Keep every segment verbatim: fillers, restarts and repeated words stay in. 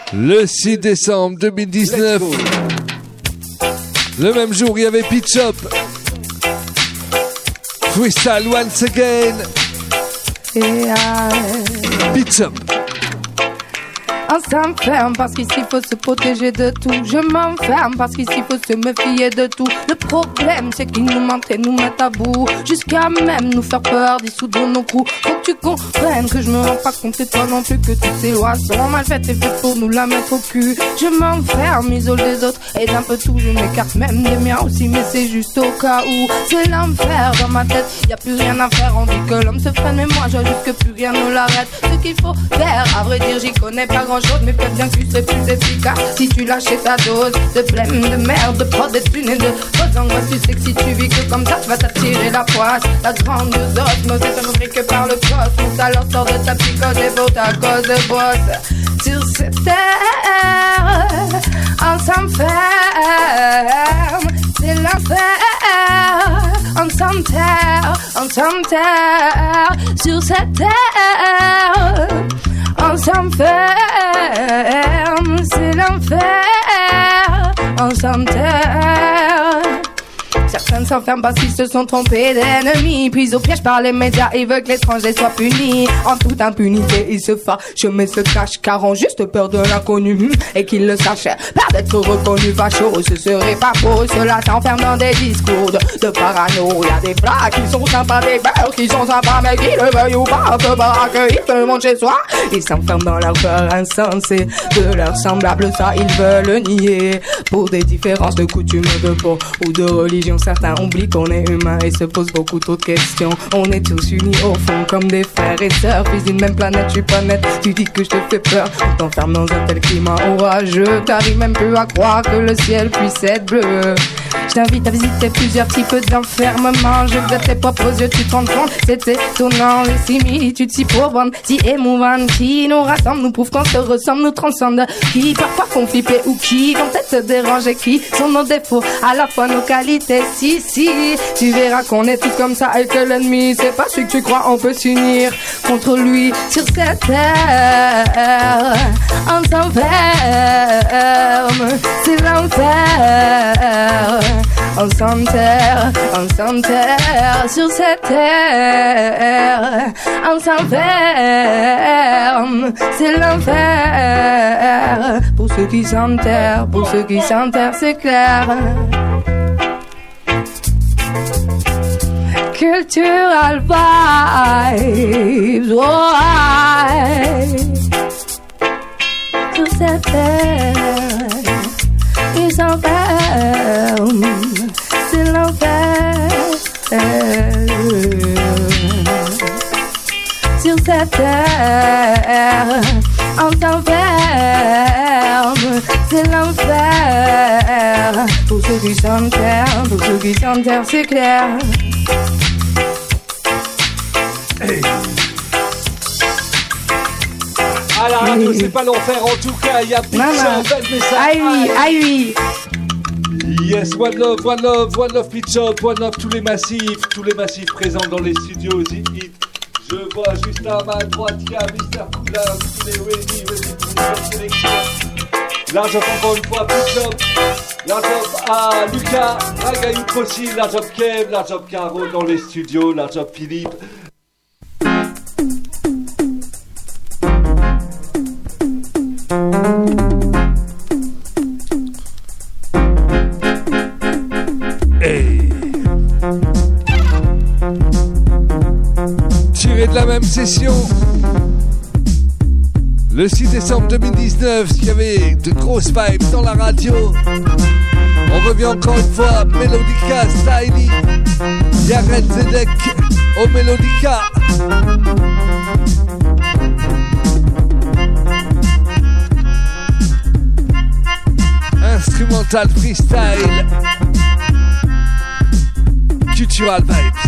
Le six décembre deux mille dix-neuf. Le même jour, il y avait Pitch Up. Freestyle once again. Yeah. Pitch Up. On s'enferme parce qu'ici faut se protéger de tout. Je m'enferme parce qu'ici faut se méfier de tout. Le problème c'est qu'ils nous mentent et nous mettent à bout, jusqu'à même nous faire peur, dissoudre nos coups. Faut que tu comprennes que je me rends pas compte, et toi non plus, que toutes ces lois sont mal faites et faites pour nous la mettre au cul. Je m'enferme, isole des autres et d'un peu tout. Je m'écarte même des miens aussi, mais c'est juste au cas où. C'est l'enfer dans ma tête, y a plus rien à faire. On dit que l'homme se freine, mais moi je juste que plus rien ne l'arrête. Ce qu'il faut faire, à vrai dire j'y connais pas grand chose, mais peut-être bien que tu serais plus efficace si tu lâchais ta dose de flemme, de merde, de prod, de thunes et de fausses angoisses. Tu sais que si tu vis que comme ça, tu vas t'attirer la poisse. La grande osmose est fabriquée par le cosmos. Alors sors de ta psychose et vaut ta cause de bosse. Sur cette terre, on s'enferme, c'est l'enfer. On s'enterre, on s'enterre sur cette terre. On s'enferme, c'est l'enfer. On s'enterre. Certains s'enferment parce qu'ils se sont trompés d'ennemis, pris au piège par les médias, ils veulent que l'étranger soit puni. En toute impunité, ils se fâchent mais se cachent, car ont juste peur de l'inconnu, et qu'ils le sachent, peur d'être reconnus fachos. Ce serait pas beau, cela s'enferme dans des discours de, de parano. Y'a des plats qui sont sympas, des beurs qui sont sympas, mais qui le veuillent ou pas, on peut pas accueillir tout le monde chez soi. Ils s'enferment dans leur peur insensée de leurs semblables, ça ils veulent nier. Pour des différences de coutumes, de peau ou de religion, certains oublient qu'on est humain et se posent beaucoup trop de questions. On est tous unis au fond comme des frères et sœurs, puis d'une même planète, je suis pas net. Tu dis que je te fais peur, on t'enferme dans un tel climat orageux, t'arrives même plus à croire que le ciel puisse être bleu. Je t'invite à visiter plusieurs types d'enfermement. Je regarde tes propres yeux, tu te rends compte, c'est étonnant. Les similitudes si probantes, si émouvantes, qui nous rassemblent, nous prouvent qu'on se ressemble, nous transcendent. Qui parfois font flipper ou qui vont peut-être te déranger, qui sont nos défauts, à la fois nos qualités. Si, si, tu verras qu'on est tous comme ça et que l'ennemi, c'est pas celui que tu crois, on peut s'unir contre lui sur cette terre. On s'enferme, c'est l'enfer. On s'enterre, on s'enterre sur cette terre. On s'enferme, c'est l'enfer. Pour ceux qui s'enterrent, pour ceux qui s'enterrent, c'est clair. Cultural vibes, why? Sur cette terre, ils s'enferment, c'est l'enfer. Sur cette terre, on s'enferme, c'est l'enfer. Pour ceux qui s'enterrent, pour ceux qui s'enterrent, c'est clair. Hey. À la radio, c'est pas l'enfer, en tout cas, il y a Pitch Up, bel message. Aïe oui, aïe oui. Yes, one love, one love, one love Pitch Up, one love tous les massifs, tous les massifs présents dans les studios Zip It. Je vois juste à ma droite, il y a Mister Koula, il est ready, ready pour une sélection. Large up encore une fois, Pitch Up. Large up à Lucas, Ragaïou aussi, large up Kev, large up Caro dans les studios, large up Philippe. Hey. Tiré de la même session, le six décembre deux mille dix-neuf, il y avait de grosses vibes dans la radio. On revient encore une fois, Melodica, Styly, Yared Zedek au Melodica. Instrumental freestyle, cultural vibes.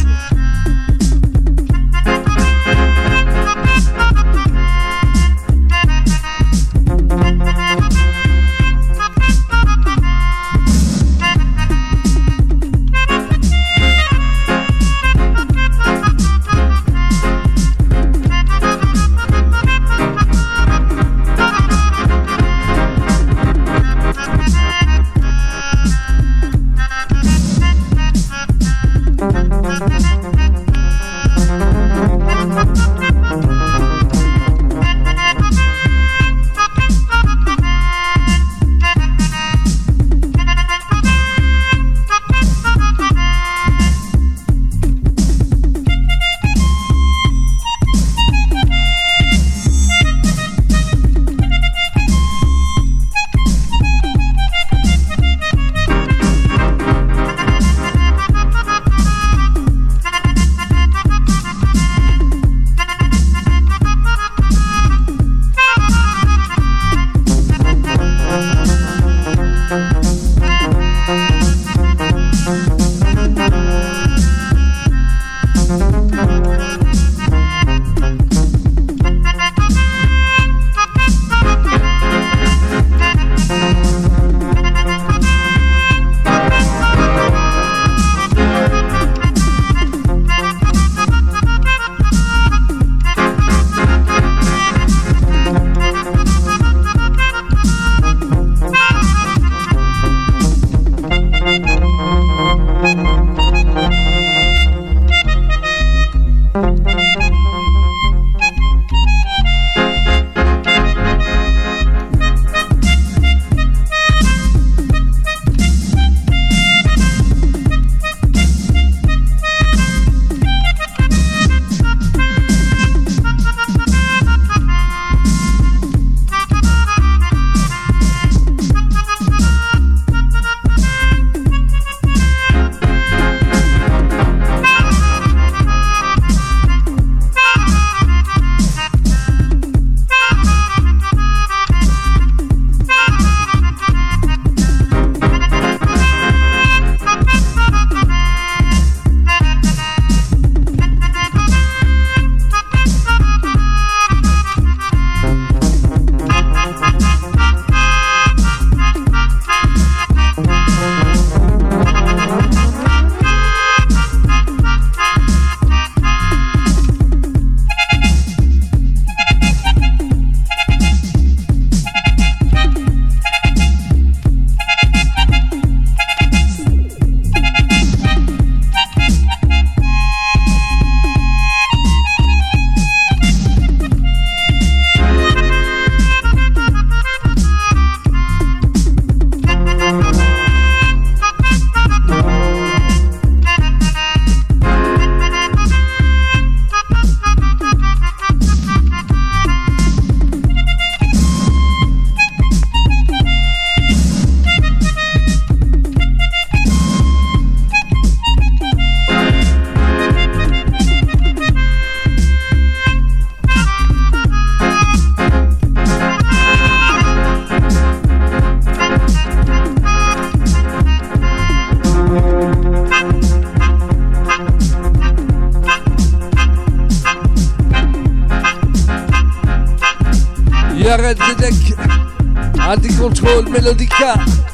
Anti Control, Melodica.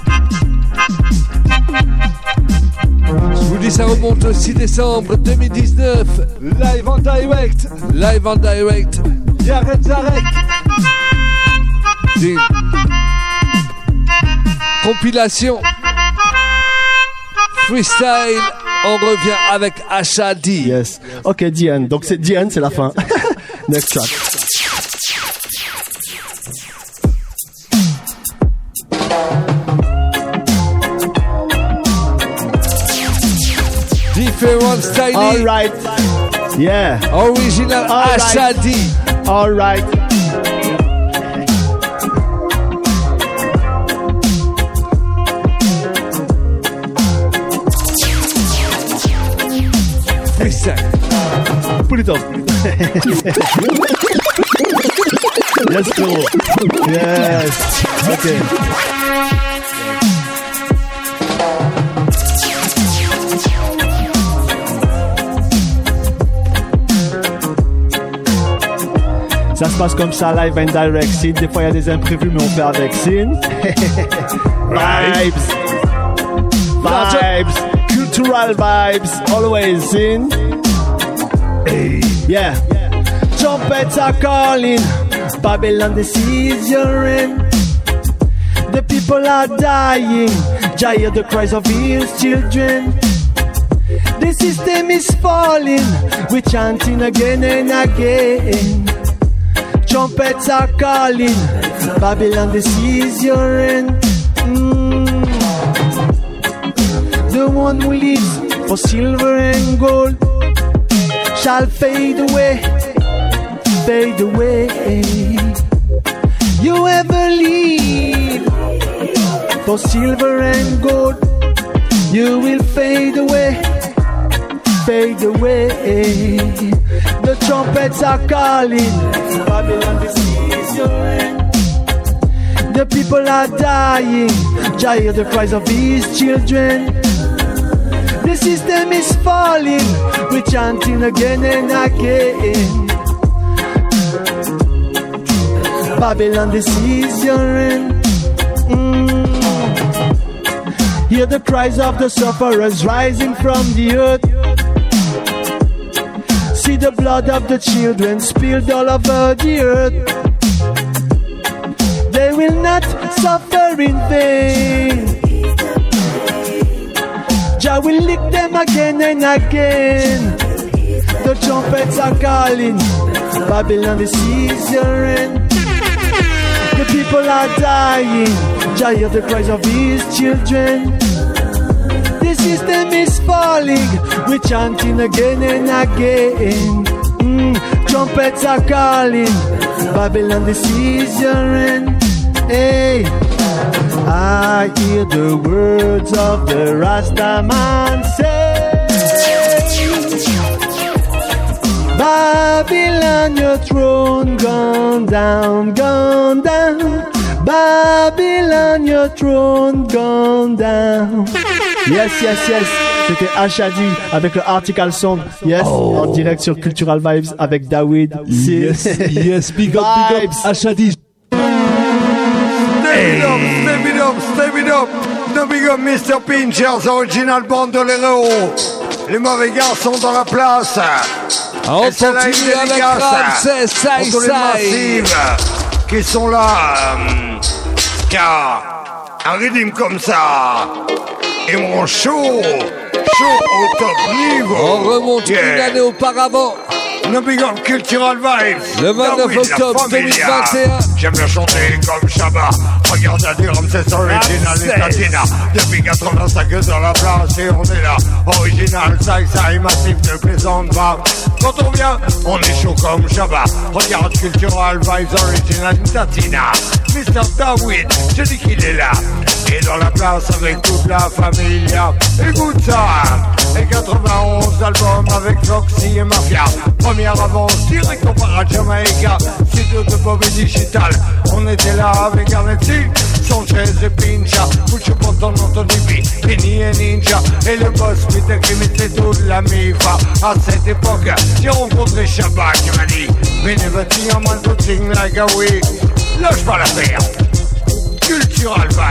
Je vous dis, ça remonte au six décembre deux mille dix-neuf. Live en direct. Live en direct. Yared Zarek. Ding. Compilation. Freestyle. On revient avec H A D. Yes. Ok, Diane. Donc c'est Diane, c'est la fin. Next track. Different style. All right. Yeah. Original All H A D. Right. All right. Freestyle. Put it up. Let's go. Yes. Okay. Ça se passe comme ça, live and direct. Scene. Des fois, il y a des imprévus, mais on fait avec. Scene. Vibes. Vibes. Cultural vibes. Always. Scene. Hey. Yeah. Trumpets are calling. Babylon, this is your end. The people are dying. Jah hear the cries of his children. The system is falling. We're chanting again and again. Trumpets are calling. Babylon, this is your end. Mm. The one who lives for silver and gold shall fade away, fade away. You ever live for silver and gold, you will fade away, fade away. The trumpets are calling. Babylon, this is your end. The people are dying. Jah hear the cries of his children. The system is falling. We're chanting again and again. Babylon, this is your end. Mm. Hear the cries of the sufferers rising from the earth. See the blood of the children spilled all over the earth. They will not suffer in vain. Jah will lick them again and again. The trumpets are calling. Babylon, this is your end. The people are dying. Jah hear the cries of his children. The system is falling. We're chanting again and again. Mm, trumpets are calling. Babylon, this is your end. Hey, I hear the words of the Rasta man say, Babylon, your throne gone down, gone down. Babylon, your throne gone down. Yes, yes, yes. C'était H A D avec le Article Song. Yes, oh. En direct sur Cultural Vibes avec David. Yes, yes, big up, big up, H A D. Step it up, step it up, step it up. The big up mister Pinchers, original bande de l'héros. Les mauvais garçons dans la place. On continue avec Ramsès, Sai Sai. Qui sont là, euh, car un rythme comme ça, ils m'ont chaud, chaud au top niveau. On remonte yeah. Une année auparavant. No Big Up Cultural Vibes. Le vingt-neuf octobre deux mille vingt et un. J'aime le chanter comme Shabba. Regarde la du Ramsès original et Latina. Depuis quatre-vingt-cinq dans la place et on est là. Original, Sai Sai, massif de plaisante va. Quand on vient, on est chaud comme Shabba. Regarde Cultural Vibes original Latina. mister David, je dis qu'il est là. Et dans la place avec toute la familia. Écoute ça. Et quatre-vingt-onze albums avec Foxy et Mafia. Première avance, direct on part à Jamaïca. Studio de Bobby Digital. On était là avec Arnetti, Sanchez et Pincha. Pucho Ponton, Anthony B, Kenny et Ninja. Et le boss Peter qui mettait toute la mifa. À cette époque, j'ai rencontré Shabba qui m'a dit, we never think I'm one to think like a we. Lâche pas l'affaire.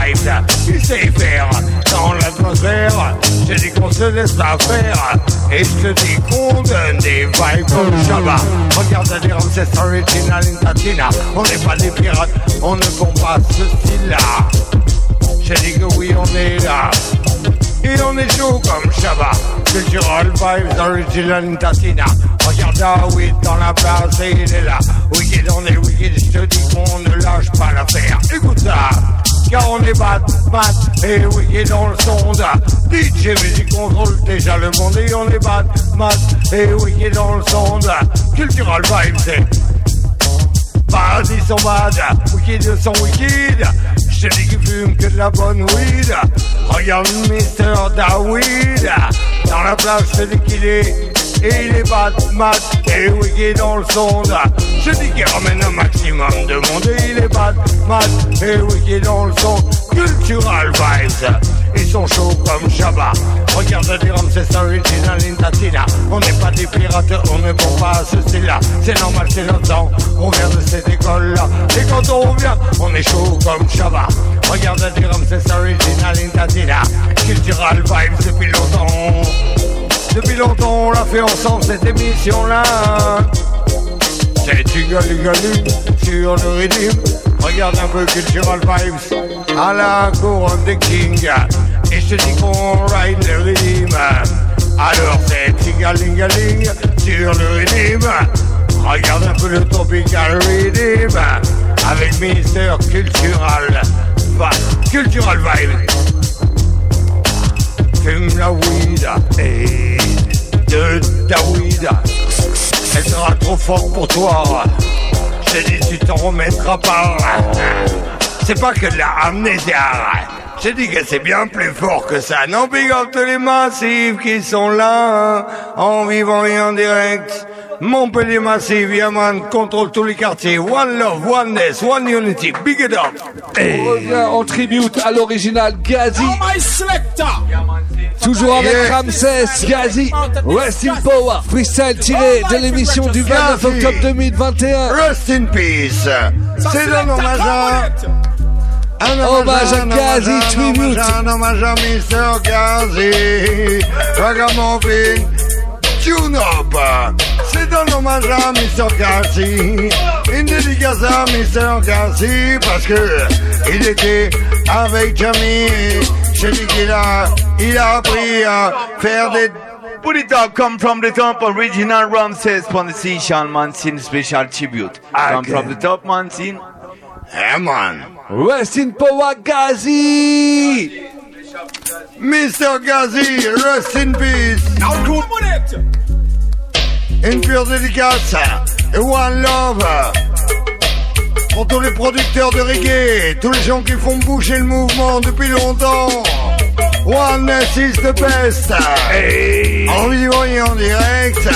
vibes, il sait faire dans l'atmosphère. Je dis qu'on se laisse pas faire, et je te dis qu'on donne des vibes comme Shabba. Regarde les Ramsès Original Intatina. On n'est pas des pirates, on ne bombe pas ce style-là. Je dis que oui, on est là. Et on est chaud comme Shabba. Cultural Vibes Original Intatina. Regarde David dans la place et il est là. Wicked, on est wicked, je te dis qu'on ne lâche pas l'affaire. Écoute ça, car on est bad, bad et wicked dans le sonde. D J Music contrôle déjà le monde et on est bad, bad et wicked dans le sonde. Cultural Vibes, c'est bad, ils sont bad, wicked, ils sont wicked. Je te dis qu'ils fument que de la bonne weed. Regarde Mister David dans la place, je te dis qu'il est. Et il est bad, mad et wicked dans le sonde. Je dis qu'il ramène un maximum de monde. Et il est bad, mad et wicked dans le son. Cultural Vibes, ils sont chauds comme Shabba. Regarde les Ramsès Original Intatina. On n'est pas des pirates, on ne prend pas ce style-là. C'est normal, c'est notre sang, on vient de cette école-là. Et quand on revient, on est chaud comme Shabba. Regarde les Ramsès Original Intatina. Cultural Vibes depuis longtemps. Depuis longtemps on l'a fait ensemble cette émission-là. C'est du galu-galu sur le rythme. Regarde un peu Cultural Vibes à la couronne des kings. Et je te dis qu'on ride le rythme. Alors c'est tigaling-galing sur le rythme. Regarde un peu le tropical rhythm avec Mister Cultural Cultural Vibes. Fume la weed et de ta weed. Elle sera trop forte pour toi. Je te dis tu t'en remettras pas. C'est pas que de la amnésia. Je dis que c'est bien plus fort que ça. Non, big up tous les massifs qui sont là en vivant et en direct. Montpellier Massif, Yaman contrôle tous les quartiers. One love, oneness, one unity. Big it up. Hey. On revient en tribute à l'original Gazi. Toujours avec yeah. Ramsès, Gazi, Rest in Power, freestyle tiré de l'émission du vingt-neuf octobre deux mille vingt et un. Rest in Peace. C'est un hommage à... Un hommage à Gazi, tribute. Un hommage à Mister Gazi. Ragamuffin, tune up. C'est un hommage à Mister Gazi. Une dédicace à Mister Gazi parce que il était avec Jamie. J'ai dit qu'il a, il a appris à faire des... Put it up, come from the top, original Ramsès Pontifical Mancine special tribute. Okay. Come from the top, Mancine. Hey man. Rest in Power, Gazi. Mister Gazi, rest in peace. Now come on it. Une pure dédicace et one love pour tous les producteurs de reggae, tous les gens qui font bouger le mouvement depuis longtemps. Oneness is the best. Hey. En vivant et en direct.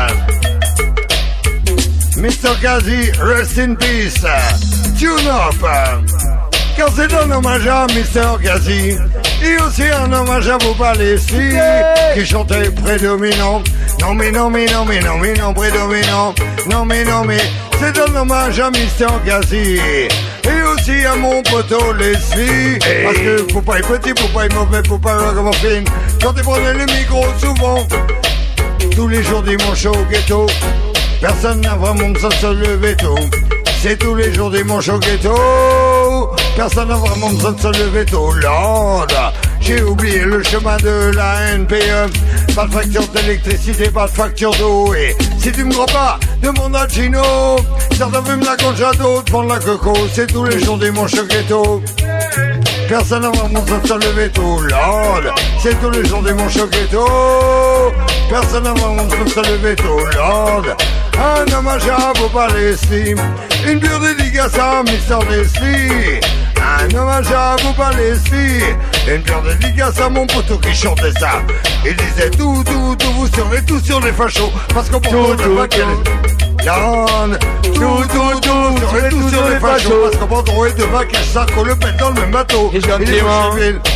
Mister Gazi, rest in peace. Tune up. Car c'est un hommage à Mister Gazi et aussi un hommage à vous Palestine yeah. Qui chantait prédominant. Non mais non mais non mais non mais non prédominant. Non mais non mais c'est un hommage à Mister Gazi et aussi à mon poteau Leslie hey. Parce que faut pas être petit, faut pas être mauvais, faut pas être ragamuffin. Quand tu prenais le micro souvent, tous les jours dimanche au ghetto, personne n'a vraiment besoin de se lever tôt. C'est tous les jours dimanche au ghetto, personne n'a vraiment besoin de se lever tôt. Lord, j'ai oublié le chemin de la N P E. Pas de facture d'électricité, pas de facture d'eau. Et si tu me crois pas, demande à Gino. Certains fument la concha, d'autres font de la coco. C'est tous les jours dimanche au ghetto. Personne n'a vraiment besoin de se lever tôt. Lord, c'est tous les jours dimanche au ghetto. Personne n'a vraiment besoin de se lever tôt. Lord, un hommage à vos Palestine. Une pure dédicace à Mister Leslie. Un hommage à vous Palestine. Une pure dédicace à mon poteau qui chantait ça. Il disait tout, tout, tout, vous serez tous sur les fachos. Parce qu'on pense de pas qu'elle est... Yann, tout, tout, tout, vous serez tous sur les fachos. Parce qu'on pense de pas qu'elle s'arc le pète dans le même bateau. Et gentiment.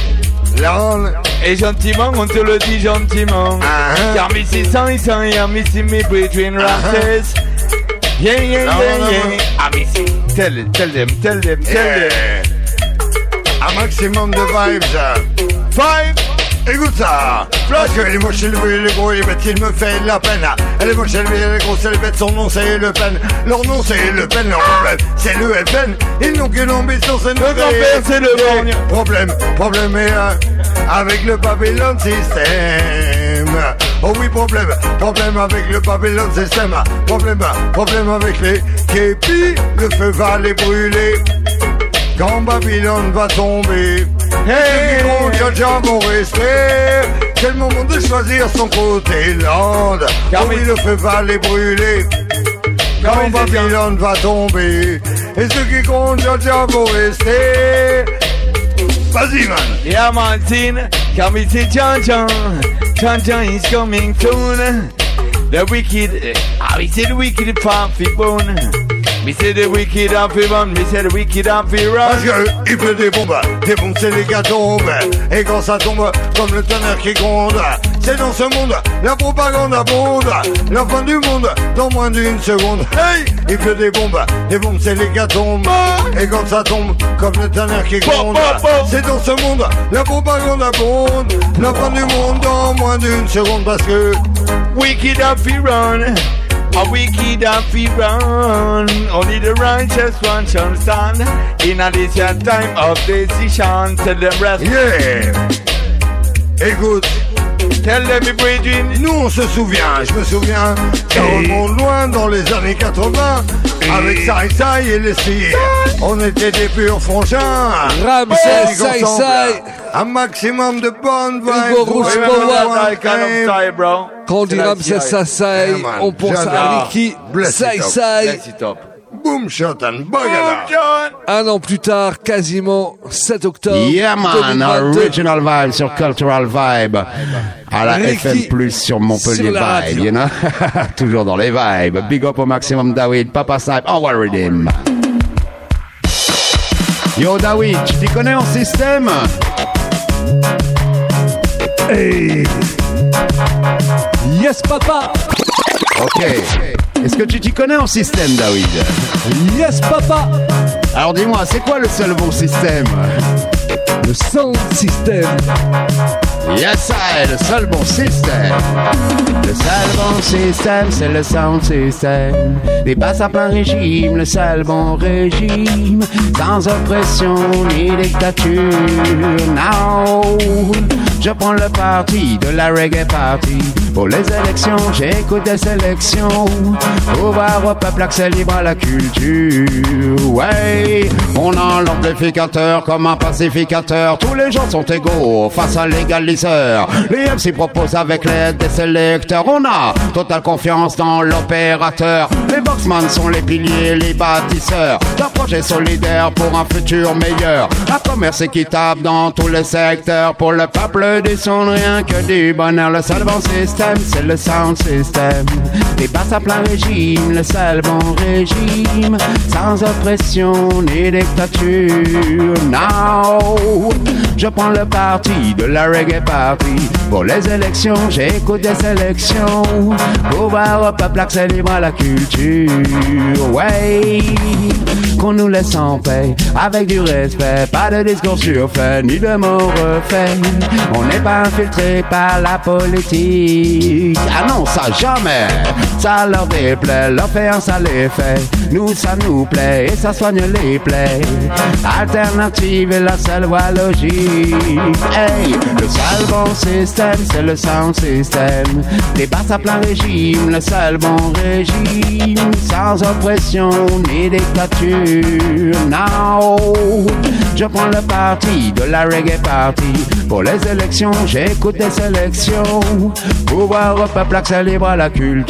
Et gentiment, on te le dit gentiment. Uh-huh. Car Missy sans il sans rien, Missy me between Ramsès. Yeah, yeah, yeah, yeah. Ah, Missy, tell, tell them, tell them, tell them. À Max maximum de vibes. Five. Écoute ça, parce que les moches, les bruits, les gros, les bêtes, il me fait de la peine. Elle est moche, elle est gros, c'est les bêtes, son nom c'est Le Pen. Leur nom c'est Le Pen, leur problème c'est le F N. Ils n'ont qu'une ambition, c'est notre grand-père, c'est le borgne. Problème, problème est euh, avec le Babylon System. Oh oui, problème, problème avec le Babylon System. Problème, problème avec les képis, le feu va les brûler. Quand Babylone va tomber, hey, les grands vont rester. C'est le moment de choisir son côté land. Car oui, le feu va les brûler. Quand Babylone va tomber, et ceux qui comptent Georgia vont rester. Vas-y, man. Yeah, man, sin. Car we see John John. John John is coming soon. The wicked, ah, we see the wicked puffy bone. Me say the wicked happy run, me say the wicked happy run. Parce que il pleut des bombes, des bombes c'est les gars tombent. Et quand ça tombe, comme le tonnerre qui gronde. C'est dans ce monde, la propagande abonde. La fin du monde, dans moins d'une seconde. Hey, il pleut des bombes, des bombes c'est les gars tombent. Et quand ça tombe, comme le tonnerre qui gronde. C'est dans ce monde, la propagande abonde. La fin du monde, dans moins d'une seconde. Parce que wicked happy run. A wicked happy run. Only the righteous one shall stand in a this time of decision. Tell them rest. Yeah. Écoute, tell them me brethren. Nous on se souvient, je me souviens, ça remonte loin dans les années quatre-vingts. Avec Sai Sai et les Sires, on était des purs frangins. Ramsès Sai Sai. Un maximum de bonnes vibes. Hugo Rouge Power. bro. Quand on dit Ramsès Sai Sai, on pense à Ricky Sai Sai. Boom shot and bagada. Un an plus tard, quasiment sept octobre. Yeah man, original vibe sur Cultural Vibe. À la F M plus sur Montpellier sur Vibe, you know? Toujours dans les vibes. Big up au maximum David, Papa Snipe, on Rhythm. Yo David, tu t'y connais en système? Hey. Yes papa. Ok. Est-ce que tu t'y connais en système, David? Yes, papa. Alors dis-moi, c'est quoi le seul bon système? Le sound system. Yes, I, le seul bon système. Le seul bon système, c'est le sound system. Des basses à plein régime, le seul bon régime. Sans oppression ni dictature. Now, je prends le parti de la reggae party. Pour les élections, j'écoute des sélections. Pouvoir au peuple, accès libre à la culture. Ouais, on a l'amplificateur comme un pacificateur. Tous les gens sont égaux face à l'égaliseur. Les M C proposent avec l'aide des sélecteurs. On a totale confiance dans l'opérateur. Les boxman sont les piliers, les bâtisseurs d'un projet solidaire pour un futur meilleur. Un commerce équitable dans tous les secteurs. Pour le peuple du son, rien que du bonheur. Le seul bon système, c'est le sound system. Des basses à plein régime, le seul bon régime. Sans oppression ni dictature. Now, je prends le parti de la reggae party. Pour les élections, j'écoute des sélections. Pouvoir au peuple, accès libre à la culture. Ouais, qu'on nous laisse en paix, avec du respect. Pas de discours surfaits, ni de mots refaits. On n'est pas infiltré par la politique. Ah non, ça jamais. Ça leur déplaît, leur fait un sale effet. Nous, ça nous plaît, et ça soigne les plaies. Alternative est la seule voie logique. Hey, le seul bon système, c'est le sound system. Des basses à plein régime, le seul bon régime. Sans oppression ni dictature. Now, je prends le parti de la reggae party. Pour les élections, j'écoute des sélections. Pouvoir au peuple, accès libre à la culture.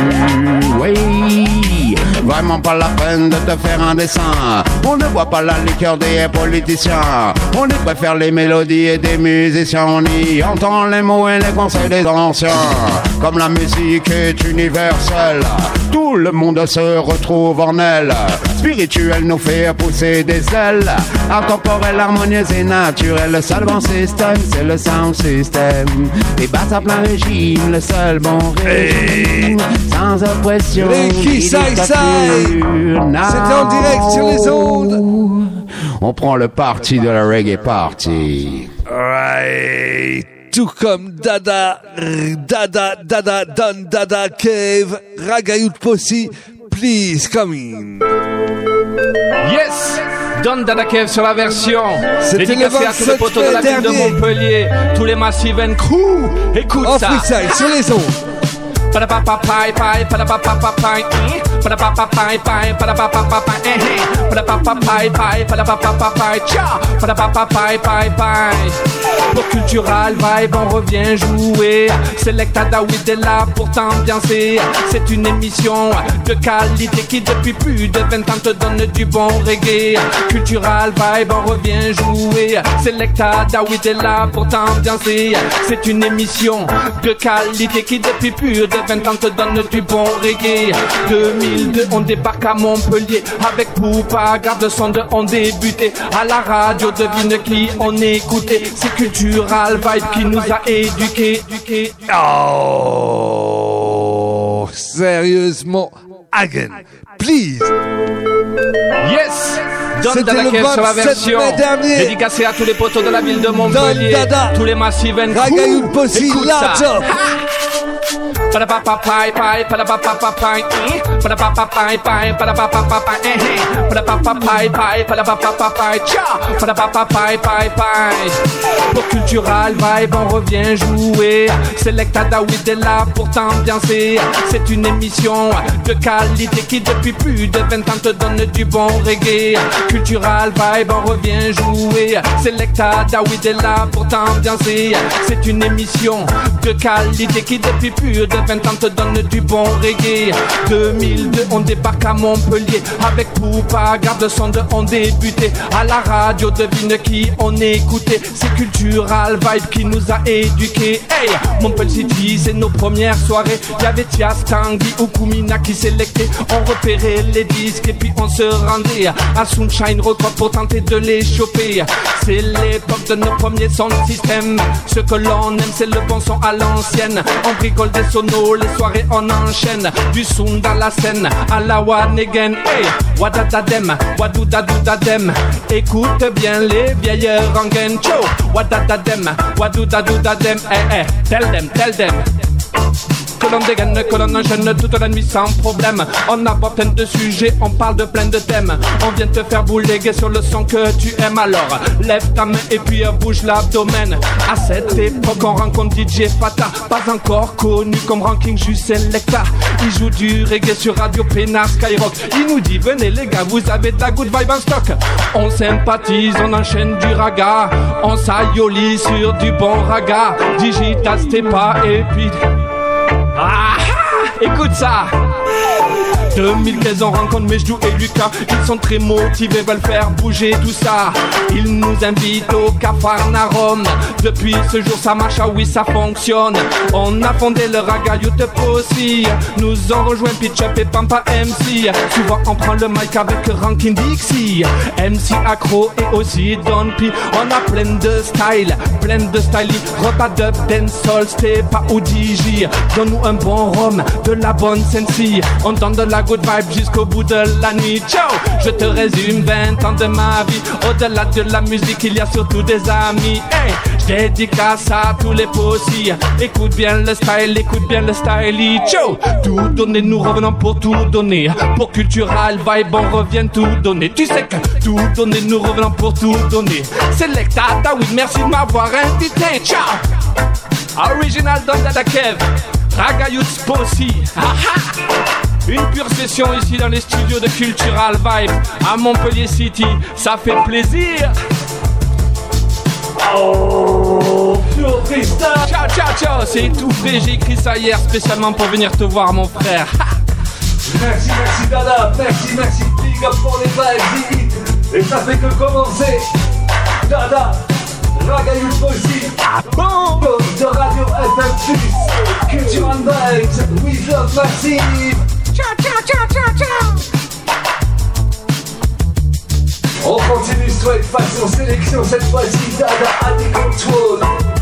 Oui, vraiment pas la peine de te faire un dessin. On ne boit pas la liqueur des politiciens. On y préfère les mélodies et des musiciens. On y entend les mots et les conseils des anciens. Comme la musique est universelle, tout le monde se retrouve en elle. Spirituel nous fait pousser des ailes. Intemporel, harmonieuse et naturel. Le seul bon système, c'est le sound system. Des basses à plein régime, le seul bon régime. Sans oppression. Ricky Sai Sai. C'était en direct sur les ondes. On prend le parti de la reggae party. Right. Tout comme Dada, Dada, Dada, Don Dada Cave, Ragayut Possi, please come in. Yes! Don Dada Cave sur la version. C'était dédicacé le à tous les poteaux de la ville de Montpellier, tous les Massive and Crew. Écoute en ça. En freestyle, sur les ondes. Padapapapai, pai, padapapapai, padapapapai, pai, padapapapai, eh, padapapapai, pai, padapapapai, tcha, padapapapai, pai, pai. Pour Cultural Vibe, on revient jouer. Selecta David est là pour t'ambiancer. C'est une émission de qualité qui depuis plus de vingt ans te donne du bon reggae. Cultural Vibe, on revient jouer. Selecta David est là pour t'ambiancer. C'est une émission de qualité qui depuis plus de vingt ans te donne du bon reggae. deux mille deux, on débarque à Montpellier avec Poupa, garde son de on débuté. À la radio, devine qui on écoutait. C'est Cultural Vibe qui nous a éduqués. Oh, sérieusement, again, please. Yes. Don Dada Cave sur la version. Dédicacé à tous les poteaux de la ville de Montpellier, tous les Massive and Crew. Écoute ça. Padapapapai, pai, padapapapai, padapapapai, pai, padapapapai, eh, padapapapai, pai, padapapapai, tcha, padapapapai, pai, pai. Pour Cultural Vibe, on revient jouer. Selecta David est là pour t'ambiancer. C'est une émission de qualité qui depuis plus de vingt ans te donne du bon reggae. Cultural Vibe, on revient jouer. Selecta David est là pour t'ambiancer. C'est une émission de qualité qui depuis plus de vingt ans te donne du bon reggae. deux mille deux, on débarque à Montpellier avec Poupa, garde son de on débuté. À la radio, devine qui on écoutait. C'est Cultural Vibe qui nous a éduqués. Hey, Montpellier City, c'est nos premières soirées. Y'avait Tias, Tanguy ou Koumina qui sélectaient. On repérait les disques et puis on se rendait à Sunshine Record pour tenter de les choper. C'est l'époque de nos premiers sound system. Ce que l'on aime, c'est le bon son à l'ancienne. On bricole des sonos, les soirées on enchaîne. Du son dans la scène, à la one again. Hey, wadadadem, wadoudadadem. Écoute bien les vieilles rengaines. Cho, wadadadem, wadoudadadem. Eh, eh, tell them, tell them. Que l'on dégaine, que l'on enchaîne toute la nuit sans problème. On aborde plein de sujets, on parle de plein de thèmes. On vient te faire bouléguer sur le son que tu aimes. Alors lève ta main et puis bouge l'abdomen. À cette époque on rencontre D J Fata, pas encore connu comme Ranking juste Selecta. Il joue du reggae sur Radio Pénard Skyrock. Il nous dit venez les gars, vous avez de la good vibe en stock. On sympathise, on enchaîne du raga. On s'aïolie sur du bon raga. Digital Stepa et puis... Ah, écoute ça. deux mille quinze on rencontre Mejdou et Lucas. Ils sont très motivés, veulent faire bouger tout ça. Ils nous invitent au Capharnaüm. Depuis ce jour ça marche, ah oui ça fonctionne. On a fondé le Raga Youth Possi. Nous ont rejoint Pitch Up et Pampa M C. Souvent on prend le mic avec Rankin Dixie, M C Accro et aussi Don P. On a plein de style, plein de style. Repas dub, dancehall, Stepa ou D J. Donne-nous un bon rhum, de la bonne sensi. On donne de la good vibe jusqu'au bout de la nuit. Ciao, je te résume vingt ans de ma vie. Au-delà de la musique, il y a surtout des amis. Hey, je dédicace à tous les possis. Écoute bien le style, écoute bien le style. Ciao, tout donner, nous revenons pour tout donner. Pour Cultural Vibe, on revient tout donner. Tu sais que tout donner, nous revenons pour tout donner. Selecta David, merci de m'avoir invité. Ciao, Original Don Dada Cave, Raga Youth Possi. Une pure session ici dans les studios de Cultural Vibe à Montpellier City. Ça fait plaisir. Oh, pure freestyle. Ciao, ciao, ciao. C'est tout frais. J'ai écrit ça hier spécialement pour venir te voir, mon frère. Merci, merci Dada. Merci, merci Big Up pour les vibes. Et ça fait que commencer. Dada, Raga Youth Possi. Ah bon? De Radio F M plus. Cultural Vibes, We Love Massive. Ciao, ciao, ciao, ciao, ciao. On continue straight façon sélection cette fois-ci. Dada à the control.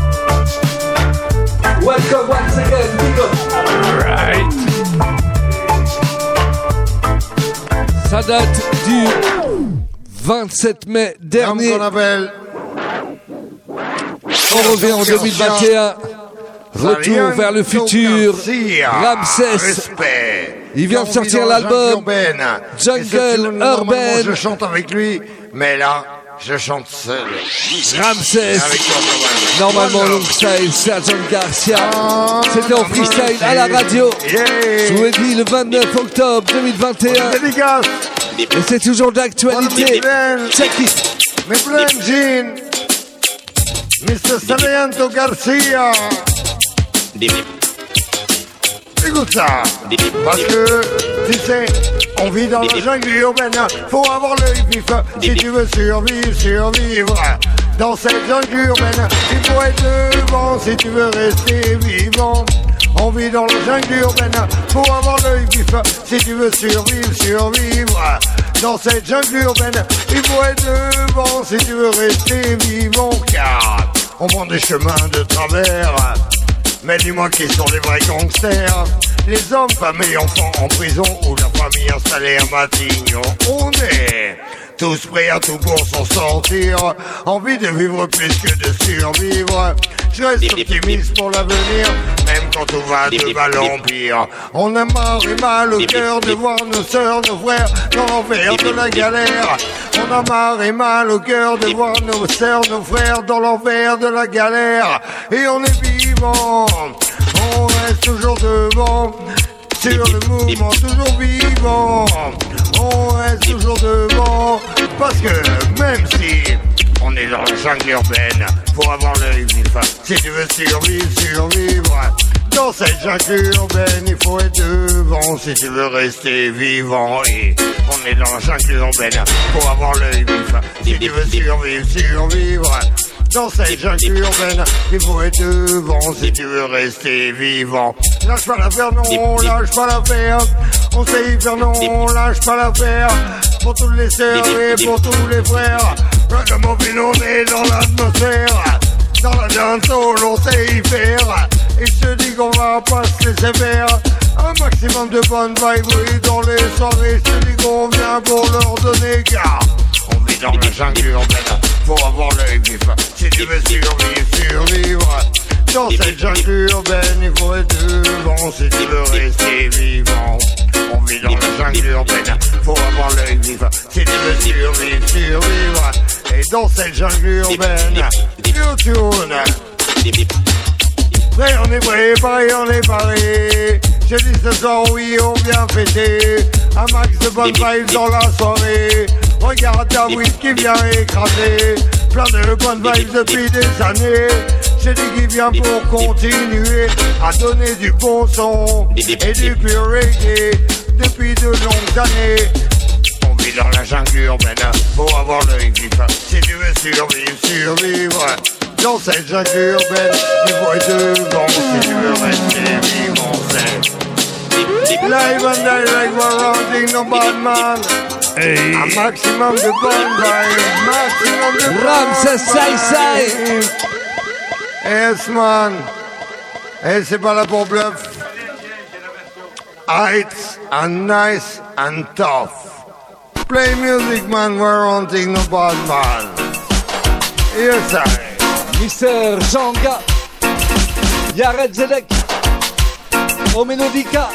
Welcome once again, big up. Right. Ça date du vingt-sept mai dernier. L'homme qu'on appelle On revient en deux mille vingt et un. Retour vers le futur. Ramsès. Respect. Il vient de sortir l'album Jungle Urban. Je chante avec lui, mais là, je chante seul. Ramsès. Normalement, Longstyle, Sergent Garcia. C'était en freestyle à la radio. Je vous l'ai dit le vingt-neuf octobre deux mille vingt et un. Et c'est toujours d'actualité. Check it. Mais plein jean. mister Sargento Garcia. Écoute ça, parce que, tu sais, on vit dans la jungle urbaine, faut avoir l'œil vif, si tu veux survivre, survivre. Dans cette jungle urbaine, il faut être devant, si tu veux rester vivant. On vit dans la jungle urbaine, faut avoir l'œil vif, si tu veux survivre, survivre. Dans cette jungle urbaine, il faut être devant, si tu veux rester vivant, car on prend des chemins de travers. Mais dis-moi qui sont les vrais gangsters. Les hommes, femmes et enfants en prison ou la famille installée à Matignon. On est tous prêts à tout pour s'en sortir. Envie de vivre plus que de survivre. Je reste optimiste pour l'avenir, même quand tout va de mal en pire. On a marre et mal au cœur de voir nos sœurs, nos frères dans l'enfer de la galère. On a marre et mal au cœur de voir nos sœurs, nos frères dans l'enfer de la galère. Et on est vivant, on reste toujours devant, sur le mouvement toujours vivant. On reste toujours devant, parce que même si on est dans la jungle urbaine, faut avoir l'œil vif, si tu veux survivre, survivre. Dans cette jungle urbaine, il faut être devant, si tu veux rester vivant. Et on est dans la jungle urbaine, faut avoir l'œil vif, si tu veux survivre, survivre. Dans cette jungle urbaine, il faut être devant si tu veux rester vivant. Lâche pas l'affaire, non, lâche pas l'affaire. On sait y faire, non, lâche pas l'affaire. Pour toutes les sœurs et pour tous les frères. Ragamuffin, on est dans l'atmosphère. Dans la dancehall, on sait y faire. Et je te dis qu'on va pas se laisser faire. Un maximum de bonnes vibes, oui, dans les soirées. Je te dis qu'on vient pour leur donner car on vit dans la jungle urbaine, faut avoir l'œil vif, si tu veux survivre, survivre. Dans cette jungle urbaine, il faut être devant, si tu veux rester vivant. On vit dans la jungle urbaine, faut avoir l'œil vif, si tu veux survivre, survivre. Et dans cette jungle urbaine, YouTube. Prêt, on est prêt, pareil, on est paré. Je dis ce soir, oui, on vient fêter. Un max de bonnes vibes dans la soirée. Regarde David qui vient écraser. Plein de bonnes vibes depuis des années. Je dis qu'il vient pour continuer à donner du bon son et du pur reggae depuis de longues années. On vit dans la jungle urbaine, faut avoir l'œil vif. Si tu veux survivre, survivre. Dans cette jungle urbaine, il faut être devant si tu veux rester vivant. Live and direct, we're rounding no bad man. Hey. Un maximum de bonnes vibes, maximum de Ramsès Sai Sai. Yes man. Et c'est pas là pour bluff. Heights and nice and tough. Play music man, we're hunting no bad man. Yes I. mister Janga, Yared Zedek, Omenodika.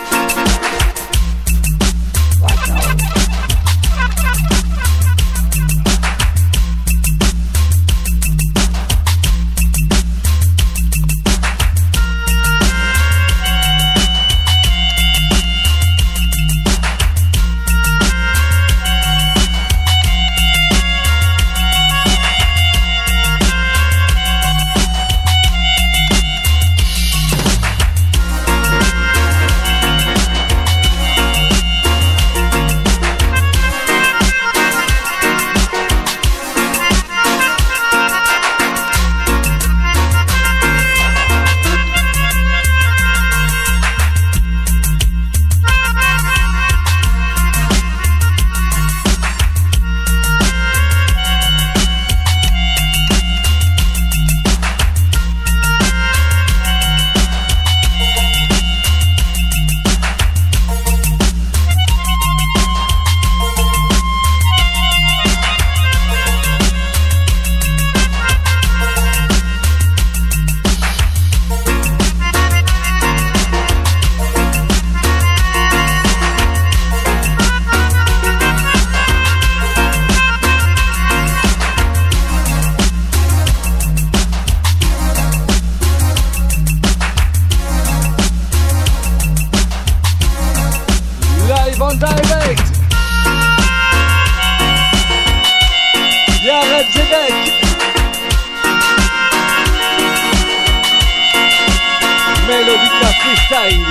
Style.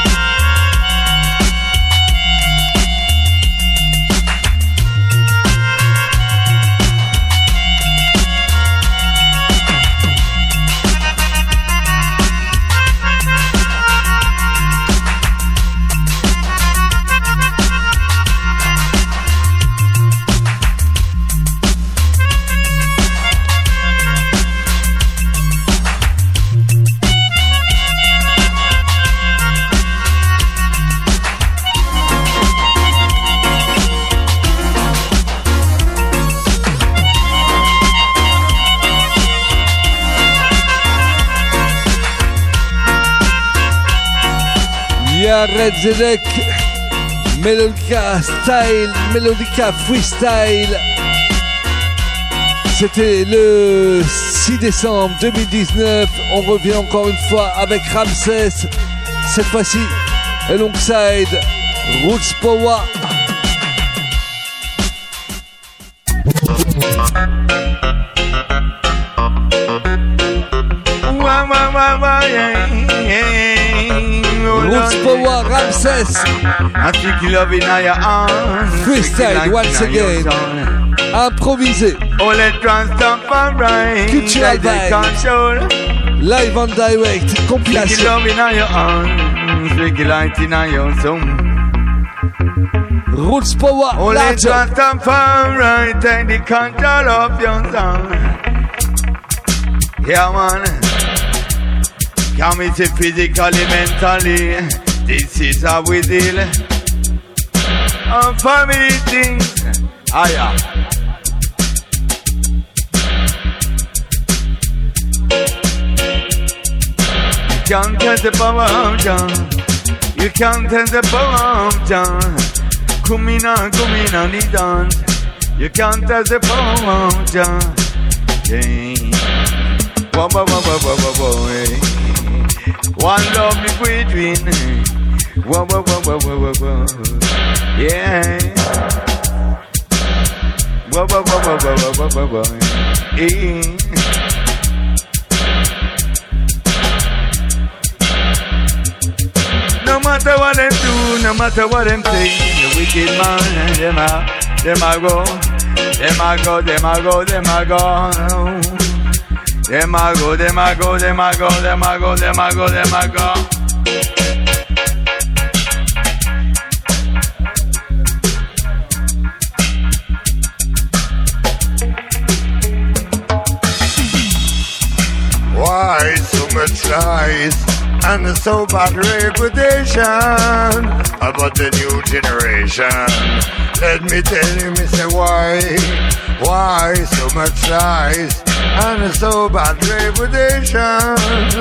Red Zedek, Melodica Style, Melodica Freestyle. C'était le six décembre deux mille dix-neuf. On revient encore une fois avec Ramsès. Cette fois-ci, alongside Roots Power. Roots Power Ramsès. I think you love in your arms. Freestyle once again. Improvisé. Oh, let trans stop and right. Cultural vibe. Live and direct. Compilation. Love in your arms. Ricky light in your zone. Roots Power. Oh, let trans stop and right. Take the control of your sound. Yeah, man. Come it's physically, mentally. This is how we deal. On family things. Ah, yeah. You can't tell the power of John. You can't tell the power of John. Come in and come in and the dance. You can't tell the power of John. Yeah. Whoa, whoa, whoa, whoa, whoa, whoa, whoa. One love me between. Whoa, whoa, whoa, whoa, whoa, whoa, whoa. Yeah. Whoa, whoa, whoa, whoa, whoa, whoa, whoa, whoa. Yeah. No matter what them do, no matter what them say, the wicked man, them a, them a go, them a go, them a go, them a go. Them a go, them a go, them a go, them a go, them a go, them a go. Why so much lies and so bad reputation about the new generation? Let me tell you, me say why. Why so much lies and so bad reputation?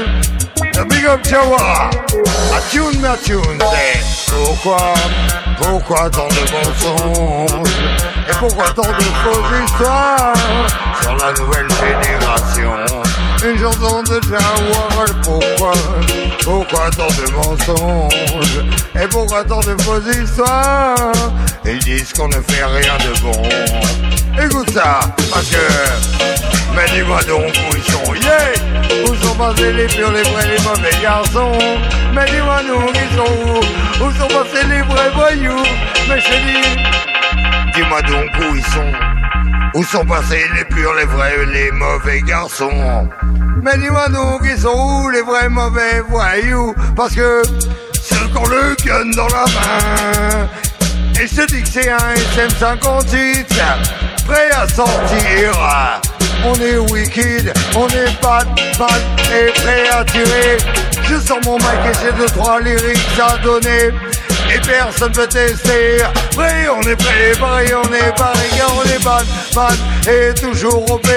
The big up Jawa, a tune ma tune c'est pourquoi, pourquoi tant de mensonges et pourquoi tant de fausses histoires sur la nouvelle génération? Une chanson de Jawa, pourquoi, pourquoi tant de mensonges et pourquoi tant de fausses histoires? Ils disent qu'on ne fait rien de bon. Écoute ça, parce que, mais dis-moi donc où ils sont, yeah! Où sont passés les purs, les vrais, les mauvais garçons? Mais dis-moi donc ils sont où? Où sont passés les vrais voyous? Mais je dis, dis-moi donc où ils sont? Où sont passés les purs, les vrais, les mauvais garçons? Mais dis-moi donc ils sont où les vrais mauvais voyous? Parce que ceux qui ont le gun dans la main. Et je te dis que c'est un S M cinquante-huit prêt à sortir. On est wicked, on est bad, bad et prêt à tirer. Je sors mon mic et j'ai deux trois lyrics à donner. Et personne peut tester. Prêt, on est prêt, pareil, on est pareil, car on est bad, bad et toujours O P.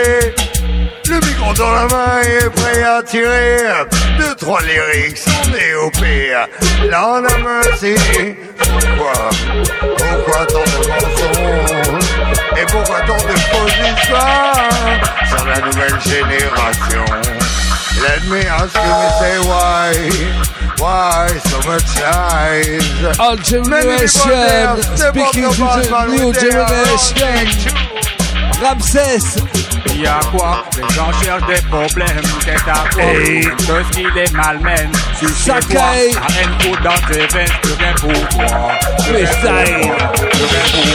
Le micro dans la main est prêt à tirer. Deux, trois lyrics, on est O P. Là on a merci. Pourquoi? Pourquoi tant de mensonges? Et pourquoi tant de fausses histoires sur la nouvelle génération? Let me ask you, me say why? Why so much lies? All generation, speaking to the new generation. Ramsès. Il y a quoi? Les gens cherchent des problèmes, c'est à quoi? Hey. Que ce qu'il est malmène. Si Sakai. la haine coule dans tes veines, plus rien pour toi. Plus rien pour toi. Plus rien pour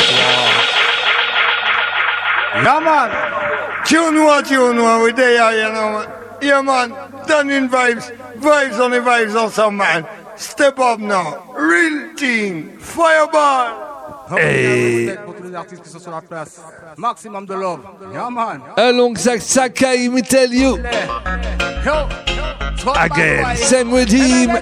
toi. Yeah, man. Tune what, tune what, we there, you know, man. Yeah, man. Done in vibes. Vibes on the vibes on some, man. Step up now. Real team. Fireball. Hey. Pour tous les artistes qui sont sur la place. Maximum de love. Yeah, man. Alongside Sakai, me tell you. Again. Same Redeem.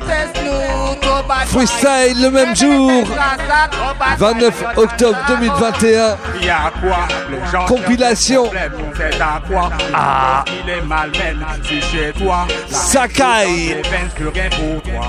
Freestyle le même jour. vingt-neuf octobre deux mille vingt et un. Il y a quoi? Les gens Compilation. C'est à quoi? Ah. Il est malmène. Si chez toi. Sakai. Plus rien pour toi.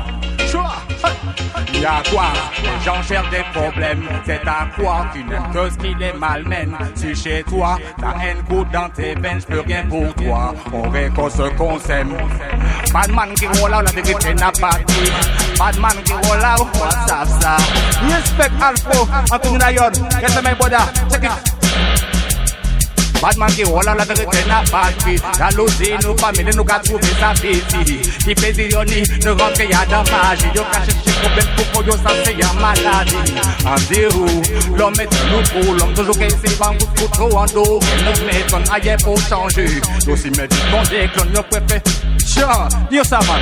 Il y a quoi? Les gens cherchent des problèmes. C'est à quoi? Tu n'aimes que ce qui les malmène. Si chez toi, la haine coule dans tes veines, j'peux rien pour toi. On récolte ce qu'on s'aime. Badman qui roule out, la vérité n'a pas de prix. Badman qui roule out, on savent ça. Respect Alpha, Anthony Lyon. Get my brother, check it. Badman qui roule, la vérité n'a pas de prix. Jalousie, nous familles, nous qu'à trouver sa fille. Qui fait d'ironie, ne rentre y'a dans magie. Yo qu'à chercher problème pour qu'on yo ça c'est y'a maladie. En zéro, l'homme est nous pour l'homme. Toujours qu'elle s'y va, vous fout trop en dos. Nous mettons ailleurs pour changer. Yo si me dit qu'on déclone, yo préfère. Tiens, yo ça man.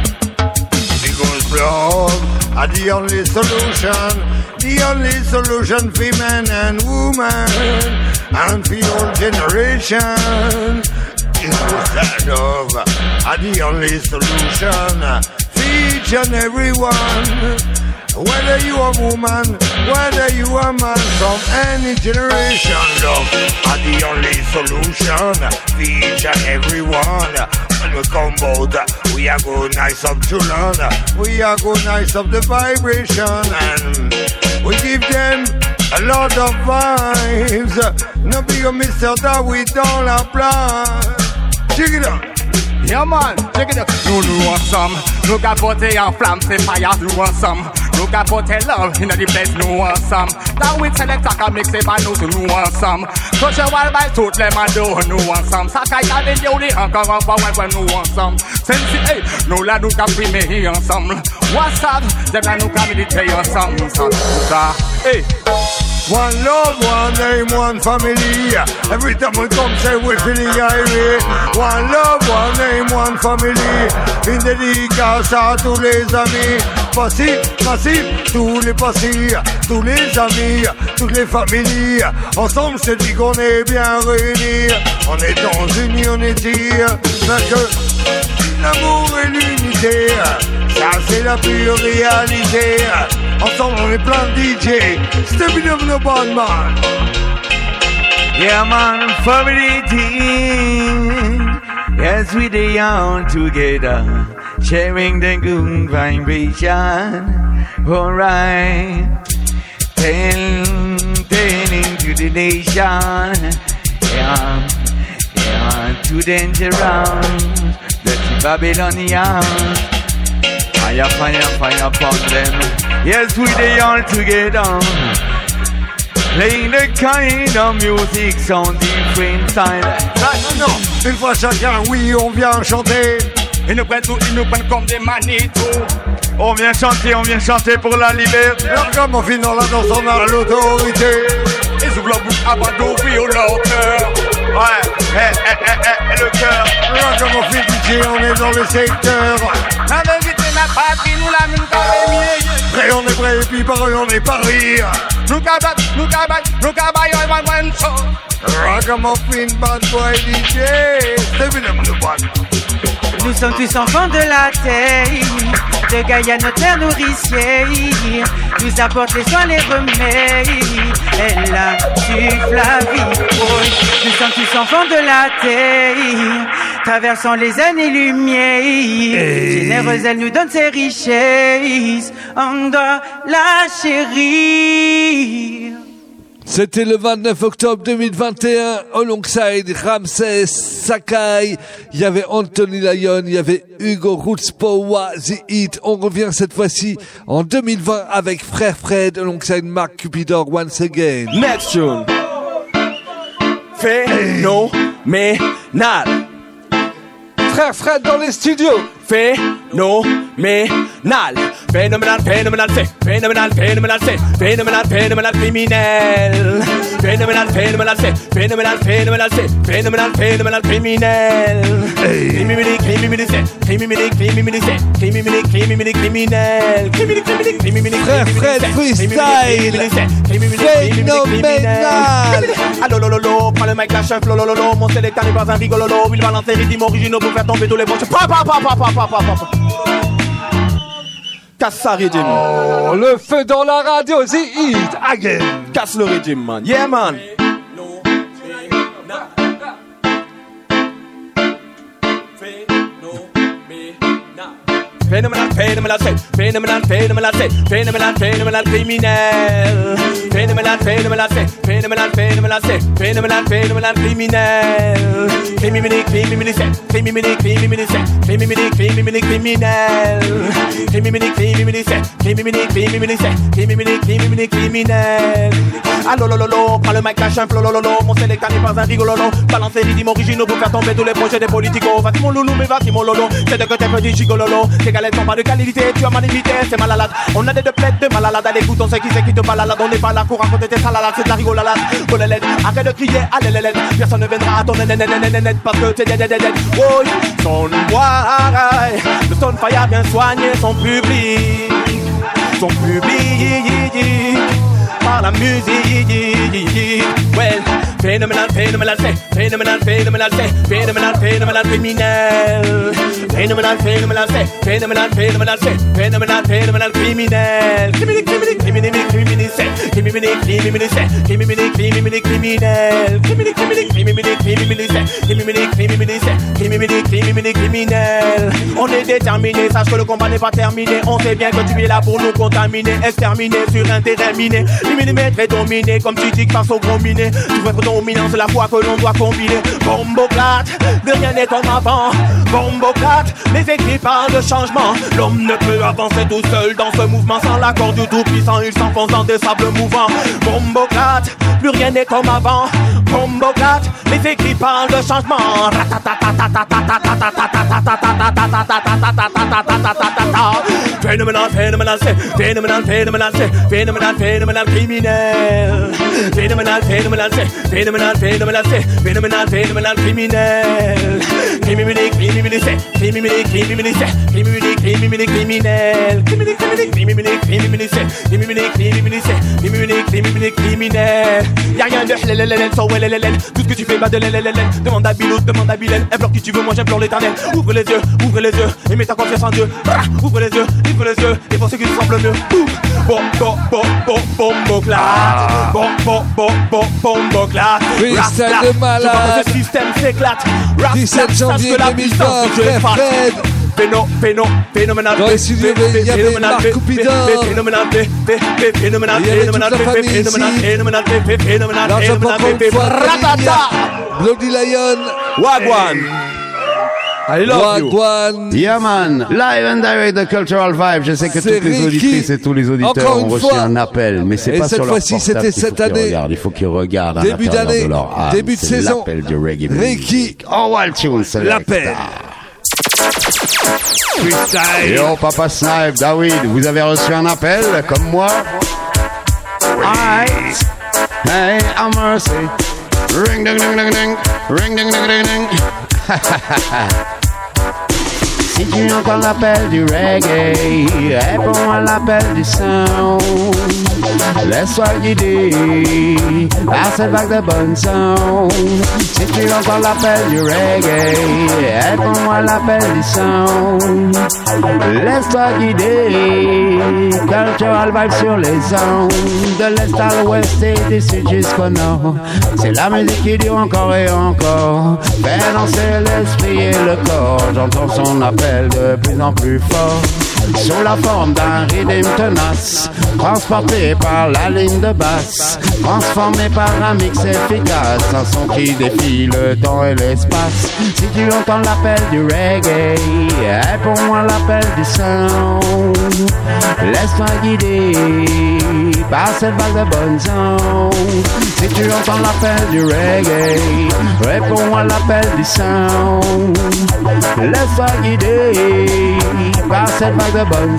Because love are the only solution, the only solution for men and women, and for all generation. Because that love are the only solution for each and every one. Whether you a woman, whether you a man, from any generation, love are the only solution for each and every one. When we come out, we are go nice up to learn. We are go nice up the vibration, and we give them a lot of vibes. No big mister that we don't apply. Check it out. Yeah man, check it out. Nous nous ensemble, nous capoter en flamme, c'est fire, nous ensemble. Nous capoter love, in the place, nous ensemble. That we select, ça can mixer, pas nous, nous ensemble. Touch a wall by toutes les mados, nous ensemble. Ça caille à l'idée, encore un fois, ouais, nous ensemble. Sensi, hey, nous là, nous cap primer ensemble. What's up, them là, nous cap militer ensemble. Ça, ça, hey. One love, one name, one family. Every time we come, say we feeling irate. One love, one name, one family. Une dédicace à tous les amis. Passif, passif, tous les passifs, tous les amis, toutes les familles. Ensemble, je te dis qu'on est bien réunis. On est dans une unité. Parce que l'amour et l'unité, ça c'est la pure réalité. Ensemble on est plein de D J. Stepping up the bad man. Yeah man, family team. Yes, we they on together, sharing the good vibration. Alright, ten, ten into the nation. Yeah, yeah, to danger round. Dirty Babylonian. Fire, fire, fire upon them. Yes, we they all together. Playing the kind of music sound different style. Non, non, une fois chacun, oui, on vient chanter. Ils nous prennent tout, ils nous prennent comme des manitos. On vient chanter, on vient chanter pour la liberté. Alors comme on finit dans la danse, on a l'autorité. Ils ouvrent leur bouche avant d'ouvrir leur cœur. Ouais, et, et, et, et, et le cœur. Alors comme on finit D J, on est dans le secteur. La vérité n'a pas pris, nous la même qu'avec mieux. Prêt, on est prêt, et puis pareil, on est Paris. Nous cabat, nous cabat, nous cabat, on va one show. Ragamuffin, bad boy D J. Stepping up the bad. Nous sommes tous enfants de la terre, de Gaïa notre terre nourricière, nous apporte les soins, les remèdes, elle a suffle la vie. Oh, nous sommes tous enfants de la terre, traversant les années-lumière, généreuse elle nous donne ses richesses, on doit la chérir. C'était le vingt-neuf octobre deux mille vingt et un, alongside Ramsès, Sakai, il y avait Anthony Lyon, il y avait Hugo Roots, Powa, The Hit. On revient cette fois-ci en deux mille vingt avec Frère Fred, alongside Mark Cupidor once again. Next tune. Phénoménal. Frère Fred dans les studios. Phénoménal. Phénoménal, phénoménal, c'est phénoménal, phénoménal, c'est phénoménal, phénoménal, criminel. Phénoménal, phénoménal, c'est phénoménal, phénoménal, c'est phénoménal, phénoménal, criminel. Criminel, criminel, c'est criminel, criminel, c'est criminel, criminel, criminel. Criminel, criminel, Frère Fred freestyle. Phénoménal. Allo lolo lolo, prends le mic, la chef, lolo lolo. Mon sélecteur n'est pas un rigololo. Il balance les rythmes originaux pour faire tomber tous les bons. Pa pa pa pa pa pa pa pa. Casse ça, régime. Oh, le feu dans la radio, the heat again. Casse le régime, man. Yeah, man. Phénoménal, phénoménal, c'est phénoménal, phénoménal, c'est phénoménal, phénoménal, criminel. Phénoménal, phénoménal, c'est phénoménal, phénoménal, c'est phénoménal, phénoménal, criminel. Criminel, criminel, c'est criminel, criminel, c'est criminel, criminel, criminel. Criminel, criminel, c'est criminel, criminel, c'est criminel, criminel, criminel. Allo lolo lolo, prends le mic, lâche un flow lolo. Mon sélecteur n'est pas un rigololo. Balance les rythmes originaux pour faire tomber tous les projets des politicos. Vas-y mon loulou, mais vas-y mon lolo. C'est de que t'es petit gigololo. Tes galettes sont pas de qualité, tu as mal imité, c'est malalade. On a des deux plaies de malalade. Allez, écoute, on sait qui c'est qui te balade. On n'est pas là pour raconter tes salalades, c'est de la rigolade. Bolélette, arrête de crier, allez, allez, allez. Personne ne viendra à ton nénénénénéné parce que t'es dead, dead, dead. Oui, son why, le Stonefire bien soigné son public. Son public, par la musique. Well, phénoménal, phénoménal, c'est phénoménal, phénoménal, c'est phénoménal, phénoménal, criminel. Phénoménal, phénoménal, c'est phénoménal, phénoménal, c'est phénoménal, phénoménal, criminel. Criminel, criminel, criminel, criminel, c'est criminel, criminel, c'est criminel, criminel, criminel. Criminel, criminel, criminel, criminel, c'est criminel, criminel, c'est criminel, criminel, criminel. On est déterminé, sache que le combat n'est pas terminé. On sait bien que tu es là pour nous contaminer, exterminer sur un terrain miné. Millimètre est dominé comme tu dis que par son gros miné. Tu veux être dominant, c'est la foi que l'on doit combiner. Bomboclate, de rien n'est comme avant. Bomboclate, les écrits parlent de changement. L'homme ne peut avancer tout seul dans ce mouvement sans l'accord du tout-puissant. Il s'enfonce dans des sables mouvants. Bomboclate, plus rien n'est comme avant. Bomboclate, les écrits parlent de changement. Phénoménal, phénoménal, c'est phénoménal, phénoménal, c'est phénoménal, phénoménal, criminel. Phénoménal, phénoménal, c'est phénoménal, phénoménal, c'est phénoménal, phénoménal, criminel. Criminel, criminel, c'est criminel, criminel, c'est criminel, criminel, criminel. Criminel, criminel, criminel, criminel, c'est criminel, criminel, c'est criminel, criminel, criminel. Y'a rien de lélélélèl, so lélélélèl. Tout ce que tu fais, bah de lélélélèl. Demande à Bilou, demande à Bilène. Implore qui tu veux, moi j'implore l'éternel. Ouvre les yeux, ouvre les yeux, et mets ta confiance en Dieu. Ouvre les yeux, ouvre les yeux, et pour ceux qui te semblent mieux. Bon, bon, bon, bon, bon, bomboclate. Bon, bon, bon, bon, bomboclate. Freestyle de malade. Je vois que ce système s'éclate. dix-sept janvier deux mille vingt, Frère Fred. Péno, péno, phénoménal. Dans les studios, il y avait Marc Coupidor. Phénoménal, phénoménal, il y avait toute la famille ici. phénoménal, phénoménal, L'argent pas pour une fois. Bloody Lion. Wagwan. I love you. Wagwan. Yeah man, live and direct de Cultural Vibe. Je sais que C'est toutes les Ricky. auditrices et tous les auditeurs Encore ont une reçu fois. un appel, mais c'est Et pas cette sur leur fois-ci, portable c'était qu'il faut cette qu'ils année. regardent. Il faut qu'ils regardent à Début l'intérieur d'année, de leur âme. début de C'est saison. l'appel du reggae music. Ricky. Oh, Wild Tune Selecta. L'appel. Freestyle. Yo, Papa Snipe, David, vous avez reçu un appel, comme moi? Alright. Hey, a mercy. Ring, ding, ding, ding, ding. Ring, ding, ding, ding, ding. Si tu entends l'appel du reggae, réponds à l'appel du son. Laisse-toi guider par cette vague de bonne son. Si tu entends l'appel du reggae, réponds à l'appel du son. Laisse-toi guider, Cultural Vibe sur les ondes. De l'est à l'ouest et du sud jusqu'au nord. C'est la musique qui dure encore et encore. Fait danser l'esprit et le corps. J'entends son appel de plus en plus fort. sous la forme d'un rythme tenace, transporté par la ligne de basse, transformé par un mix efficace, un son qui défie le temps et l'espace. Si tu entends l'appel du reggae, réponds à l'appel du sound. Laisse-toi guider par cette vague de bonnes ondes. Si tu entends l'appel du reggae, réponds à l'appel du sound. Laisse-toi guider par cette vague de bonnes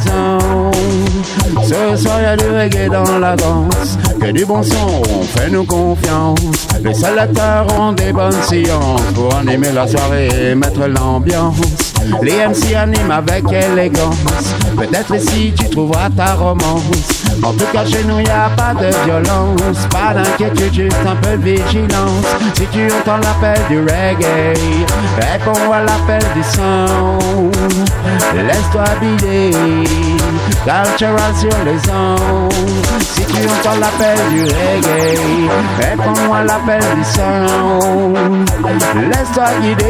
ondes. Ce soir y'a du reggae dans la danse, que du bon son, fais-nous confiance. Les sélecteurs ont des bonnes sciences pour animer la soirée et mettre l'ambiance. Les M C animent avec élégance, peut-être ici tu trouveras ta romance. En tout cas chez nous y'a pas de violence, pas d'inquiétude, juste un peu de vigilance. Si tu entends l'appel du reggae, réponds à l'appel du sound. Laisse-toi bider, cultural sur les ondes. Si tu entends l'appel du reggae, réponds à l'appel du sound. Laisse-toi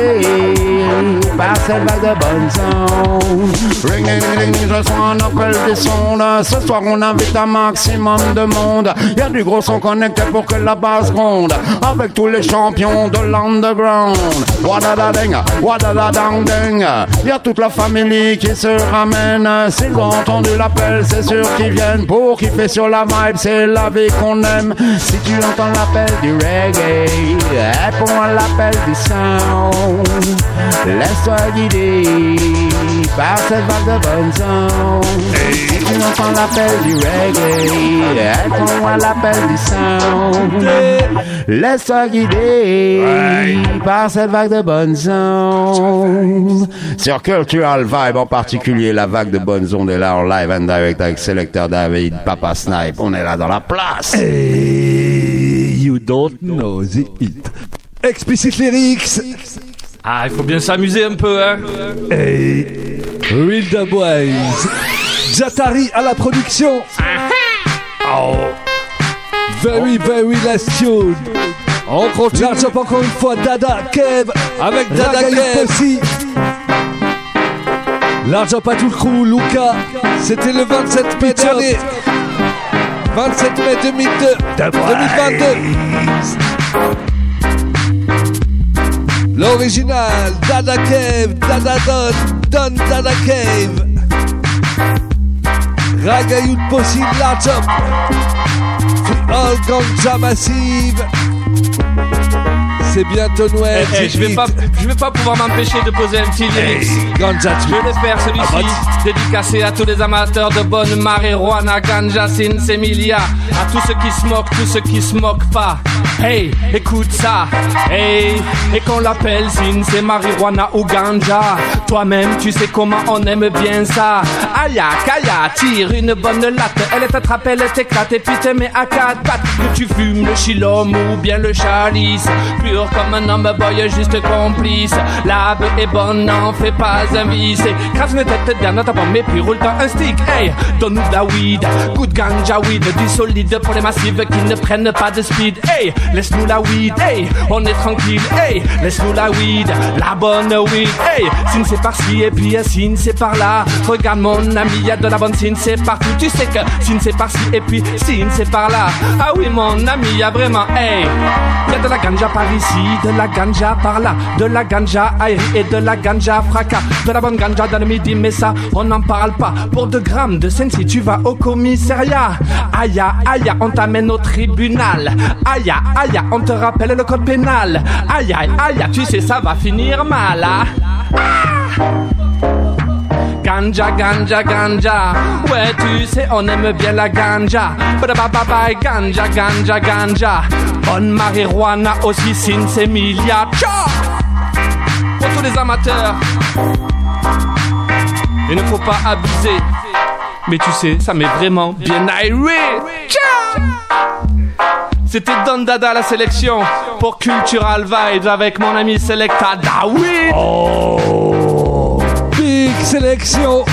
guider par cette vague de bonnes ondes. Ring, ring, ring, je sens un appel des sondes. Ce soir on invite un maximum de monde. Y'a du gros son connecté pour que la base gronde, avec tous les champions de l'underground. Wadadadeng, wadadadang deng. Y'a toute la famille qui se ramène. S'ils ont entendu l'appel, c'est sûr qu'ils viennent pour kiffer sur la vibe, c'est la vie qu'on aime. Si tu entends l'appel du reggae, réponds à l'appel du sound. Laisse-toi guider par cette vague de bonnes ondes. Si tu entends l'appel du reggae, réponds à l'appel du sound. Laisse-toi guider par cette vague de bonnes ondes. Sur Cultural Vibe en particulier, la vague de bonnes ondes est là en live and direct avec Selecteur David, Papa Snipe. On est là dans la place. Hey, you don't know the hit. Explicit Lyrics. Ah, il faut bien s'amuser un peu, hein. Hey, Real Dubwise. Jatari à la production. Oh. Very, very last tune. On continue. Large up encore une fois, Dada Kev avec Dada Kev aussi. Large up à tout le crew, Luca. C'était le vingt-sept mai dernier. vingt-sept mai deux mille deux. deux mille vingt-deux. L'original, Dada Cave, Dada Don, Don Dada Cave. Raga Youth Posse, Large Up. Free All Ganja Massive. C'est bientôt Noël. Hey, hey, je, vais pas, je vais pas pouvoir m'empêcher de poser un petit lyrics. Hey, ganja, je l'espère celui-ci. Ah, dédicacé à tous les amateurs de bonne marijuana, ganja, sin, semilia. À tous ceux qui se moquent, tous ceux qui se moquent pas. Hey, écoute ça. Hey, et qu'on l'appelle sin, c'est marijuana ou ganja. Toi-même, tu sais comment on aime bien ça. Aya, kaya, tire une bonne latte. Elle t'attrape, elle t'éclate et puis te met à quatre pattes. Que tu fumes le chilom ou bien le chalice. Pur comme un homme boy juste complice. La beuh est bonne, n'en fais pas un vice. Crasse une tête derrière ta pomme et puis roule-toi un stick. Hey, donne-nous de la weed, good ganja weed. Du solide pour les massifs qui ne prennent pas de speed. Hey, laisse-nous la weed, hey, on est tranquille. Hey, laisse-nous la weed, la bonne weed. Hey, signe c'est par-ci et puis signe c'est par-là. Regarde mon ami, y'a de la bonne signe c'est partout. Tu sais que signe c'est par-ci et puis signe c'est par-là. Ah oui mon ami, y'a vraiment, hey, y'a de la ganja par ici, de la ganja par là, de la ganja aérie et de la ganja fracas, de la bonne ganja dans le midi, mais ça on n'en parle pas. Pour deux grammes de sensi tu vas au commissariat. Aïe aïe, on t'amène au tribunal. Aïe aïe, on te rappelle le code pénal. Aïe aïe aïe, tu sais ça va finir mal, hein? Ah! Ganja, ganja, ganja. Ouais, tu sais, on aime bien la ganja. Bye, ganja, ganja, ganja. Bonne marijuana aussi, sin, semilia. Ciao! Pour tous les amateurs, il ne faut pas abuser. Mais tu sais, ça m'est vraiment bien aéré. Ciao! C'était Don Dada à la sélection pour Cultural Vibes avec mon ami Selecta David. Oh! Big sélection,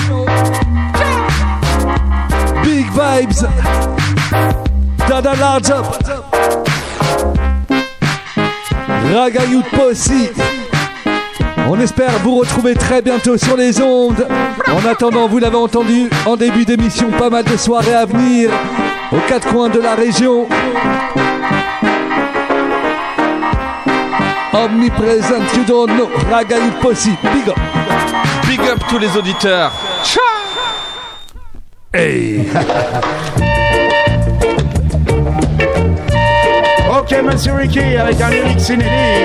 big vibes, Dada Large Up, Raga Youth Posse. On espère vous retrouver très bientôt sur les ondes. En attendant, vous l'avez entendu en début d'émission, pas mal de soirées à venir aux quatre coins de la région. Omnipresent, you don't know, Ragaï Posse, big up. Big up tous les auditeurs. Ciao. Hey. Ok, monsieur Ricky, avec un lyrics inédit.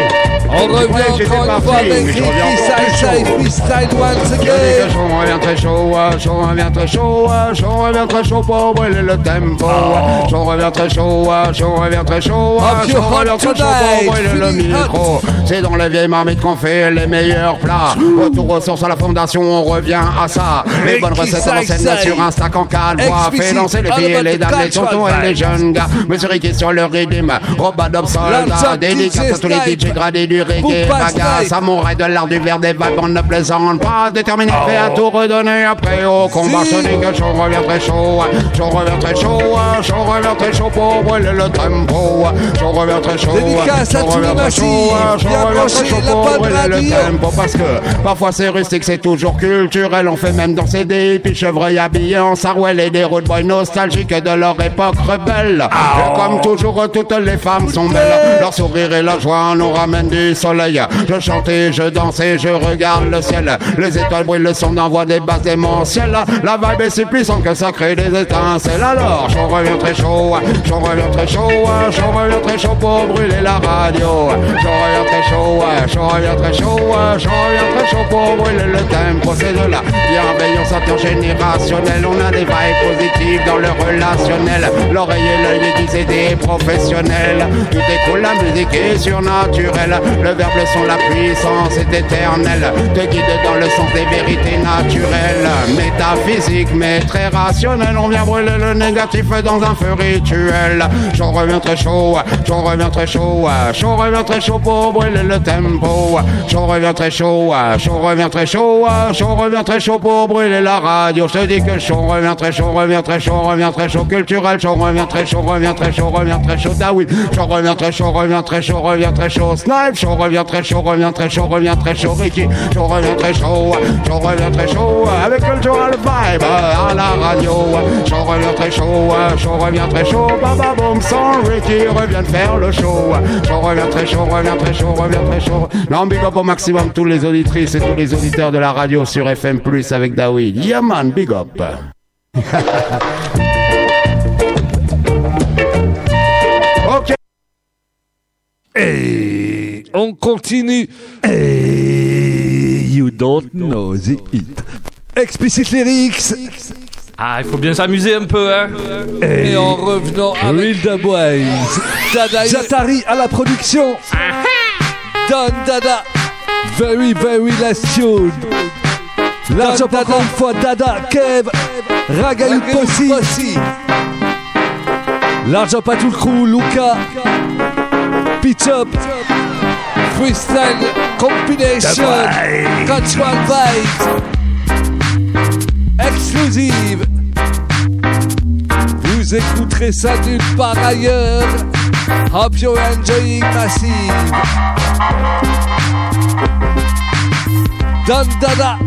On revient encore une fois avec Ricky, Side Freestyle once again. On revient très chaud, on revient très chaud, on revient très chaud pour brûler le tempo. On revient très chaud, on revient très chaud, on revient très chaud pour brûler le micro. C'est dans les vieilles marmites qu'on fait les meilleurs plats. Retour aux sources à la fondation, on revient à ça. Les bonnes recettes à l'ancienne sur un stack en canevas. Fait lancer les filles et les dames, les tontons et les jeunes gars. Monsieur Ricky sur le rythme, Robadop soldat. Dédicace à tous les D J gradés du reggae, raga, samouraï de l'art du verre des vagues, on ne plaisante pas, déterminé, prêt à tout redonner après au combat. Je dis que j'en reviens très chaud, j'en reviens très chaud, j'en reviens très chaud pour brûler le tempo. J'en reviens très chaud, j'en reviens très chaud, j'en reviens très chaud pour brûler le tempo. Parce que parfois c'est rustique, c'est toujours culturel, on fait même danser des hippies chevreuils habillés en sarouel et des road boys nostalgiques de leur époque rebelle. Et comme toujours, toutes les femmes sont belles, leur sourire et la joie nous ramènent du soleil. Je chantais, je dansais, je regarde le ciel. Les étoiles brûlent, le son envoie des basses démentielles. La vibe est si puissante que ça crée des étincelles. Alors j'en reviens très chaud, j'en reviens très chaud, j'en reviens très chaud pour brûler la radio. J'en reviens très chaud, j'en reviens très chaud, j'en reviens très chaud pour brûler le tempo. C'est de la bienveillance intergénérationnelle. On a des vibes positives dans le relationnel. L'oreille et l'œil aiguisés des professionnels. Tout est cool, la musique est surnaturelle. Le verbe, le son, la puissance est éternelle. Te guide dans le sens des vérités naturelles. Métaphysique mais très rationnel. On vient brûler le négatif dans un feu rituel. J'en reviens très chaud, j'en reviens très chaud, j'en reviens très chaud pour brûler le tempo. J'en reviens très chaud, j'en reviens très chaud, j'en reviens très chaud pour brûler la radio. Je te dis que j'en reviens très chaud, reviens très chaud, reviens très chaud culturel. J'en reviens très chaud, reviens très chaud, reviens très chaud David. J'en reviens très chaud, reviens très chaud, reviens très chaud Snipe. J'en reviens très chaud, reviens très chaud, reviens très chaud Ricky. J'en reviens très chaud, j'en reviens très chaud avec Cultural Vibe à la radio. J'en reviens très chaud, j'en reviens très chaud. Baba Boom sans Ricky revient de faire le show. J'en reviens très chaud, reviens très chaud, reviens très chaud. Non, big up au maximum tous les auditrices et tous les auditeurs de la radio sur F M plus avec David. Yeah man, big up. Ok. Et on continue. Et you don't know the hit. Explicit Lyrics. Ah, il faut bien s'amuser un peu, hein. Et, Et en revenant avec Real Boys, Dada Jatari à la production. Don Dada, very very last tune. L'argent encore une fois, Dada, Kev, Ragaï Posse. L'argent pas tout le crew, Luca, Pitch Up, Freestyle Compilation, Cultural Vibes. Exclusive. Vous écouterez ça nulle part ailleurs. Hope you're enjoying Massive. Don Dada.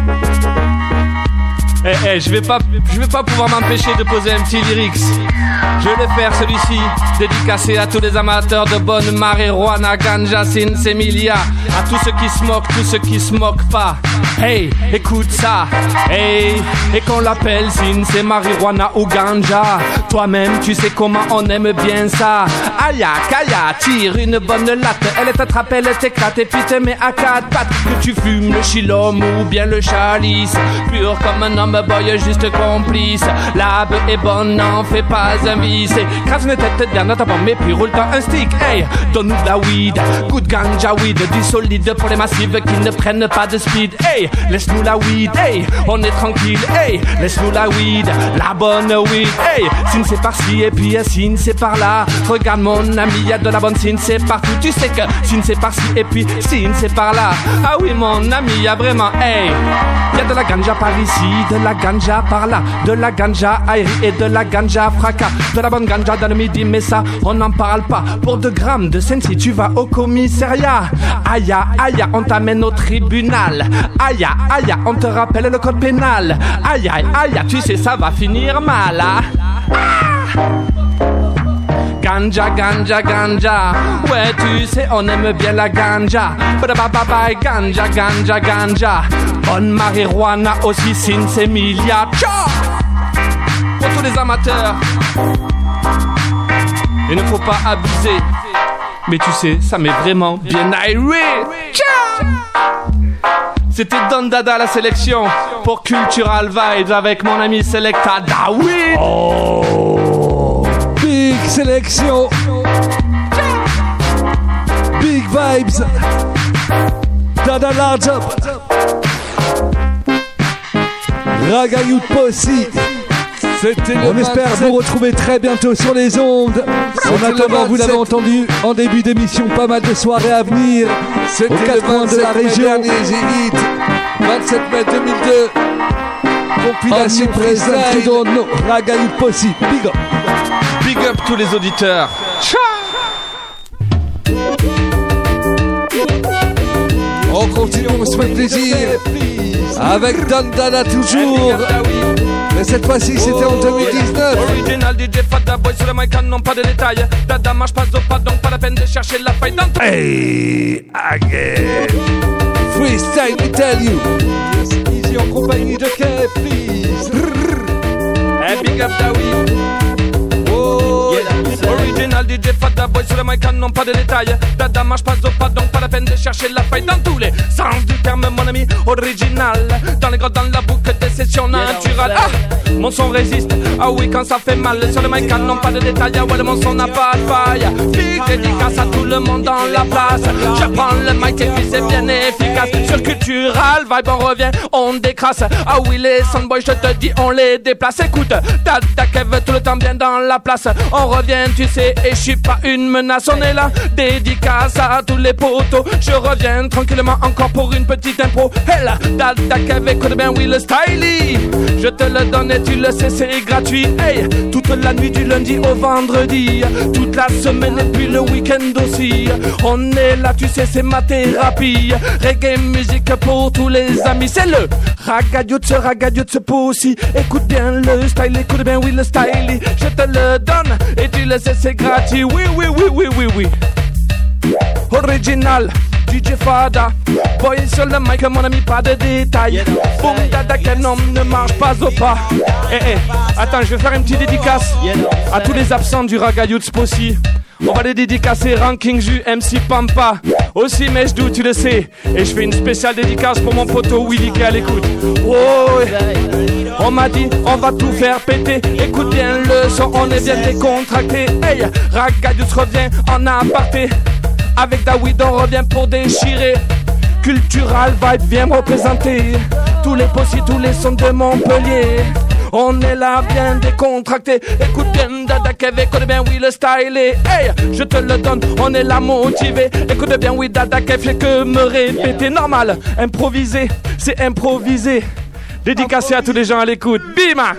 Eh, eh, je vais pas, je vais pas pouvoir m'empêcher de poser un petit lyrics. Je vais le faire celui-ci, dédicacé à tous les amateurs de bonne marijuana, ganja, sin, semilia, à tous ceux qui se moquent, tous ceux qui se moquent pas. Hey, écoute ça, hey, et qu'on l'appelle sin, c'est marijuana ou ganja. Toi-même, tu sais comment on aime bien ça. Aya, kaya, tire une bonne latte, elle t'attrape, elle t'éclate et puis te met à quatre pattes. Que tu fumes le chilom ou bien le chalice, pur comme un homme boy juste complice. La beuh est bonne, n'en fais pas un vice. Crase une tête derrière ta pomme et puis roule-toi un stick. Hey, donne-nous de la weed, good ganja weed, du solide pour les massifs qui ne prennent pas de speed. Hey, laisse-nous la weed, hey, on est tranquille. Hey, laisse-nous la weed, la bonne weed. Hey, sin c'est par-ci et puis sin c'est par-là. Regarde mon ami, y'a de la bonne sin c'est partout. Tu sais que sin c'est par-ci et puis sin c'est par-là. Ah oui mon ami, y'a vraiment, hey, y'a de la ganja par ici, de la ganja par là, de la ganja aérie et de la ganja fracas. De la bonne ganja dans le midi, mais ça, on n'en parle pas. Pour deux grammes de sensi, tu vas au commissariat. Aïe, aïe, on t'amène au tribunal. Aïe, aïe, on te rappelle le code pénal. Aïe, aïe, aïe, tu sais, ça va finir mal. Hein? Ah! Ganja, ganja, ganja. Ouais, tu sais, on aime bien la ganja. Bye, ganja, ganja, ganja. Bonne marijuana aussi, Sins Emilia. Ciao! Pour tous les amateurs, il ne faut pas abuser. Mais tu sais, ça m'est vraiment bien aéré. Ciao! C'était Don Dada la sélection pour Cultural Vibes avec mon ami Selecta Dawi. Oh, big sélection. Big vibes. Dada large up. Raga Youth Posse. C'était On espère vingt-sept. Vous retrouver très bientôt sur les ondes. En attendant, vous l'avez entendu en début d'émission, pas mal de soirées à venir. C'était aux quatre coins de la région. vingt-sept mai deux mille deux. Compilation présente dans nos Raga Youth Posse. Big up. Big up tous les auditeurs. Ciao. On continue, on se fait plaisir. Avec Don Dada toujours. Mais cette fois-ci c'était en deux mille dix-neuf. Original D J Fada Boy sur le mic, non pas de détails. Dada marche pas au pas, donc pas la peine de chercher la faille dans ton. Hey, again. Freestyle, we tell you. Yes, easy en compagnie de Kev, please. Hey, big up Dawi. Oh, yeah, original D J Fada Boy sur le mic, non pas de détails. Dada marche pas au pas, donc pas la peine de chercher la faille dans tous les sens du terme, mon ami. Original, dans les grottes, dans la boucle des sessions naturelles. Ah, mon son résiste, ah oui, quand ça fait mal. Sur le mic, non pas de détails. Ah ouais, mon son n'a pas de faille. Big dédicace à tout le monde dans la place. Je prends le mic et puis c'est bien efficace. Sur Cultural Vibe, on revient, on décrasse. Ah oui, les soundboys, je te dis, on les déplace. Écoute, Dada Kev, tout le temps bien dans la place. On revient, tu sais, et je suis pas une menace. On est là, dédicace à tous les potos. Je reviens tranquillement encore pour une petite impro. Hey là, Dada Kev, écoute bien, oui, le stylie. Je te le donne et tu le sais, c'est gratuit. Hey, toute la nuit du lundi au vendredi, toute la semaine et puis le week-end aussi. On est là, tu sais, c'est ma thérapie. Reggae musique pour tous les amis. C'est le Raga Youth, ce Raga Youth, ce Posse. Écoute bien le style, écoute bien, oui, le stylie. Je te le donne et tu le sais, c'est gratuit. Oui, oui, oui, oui, oui, oui. Original D J Fada Boy sur le mic, mon ami, pas de détails. Boom, Dada Kev, non, ne marche pas au pas. Eh, eh, attends, je vais faire une petite dédicace à tous les absents du Raga Youth Posse. On va les dédicacer Ranking Ju, M C Pampa, aussi Meshdou, tu le sais. Et je fais une spéciale dédicace pour mon poteau Willy qui est à l'écoute. Oh, on m'a dit, on va tout faire péter. Écoute bien le son, on est bien décontracté. Hey, Raga Youth revient en aparté. Avec Dawi, on revient pour déchirer. Cultural Vibe vient me représenter. Tous les possi, tous les sons de Montpellier. On est là bien décontracté. Écoute bien Dada Kev, écoute bien oui le style est. Hey, je te le donne, on est là motivé. Écoute bien oui Dada Kev, fait que me répéter. Normal, improviser, c'est improviser. Dédicacé à tous les gens à l'écoute. Bima.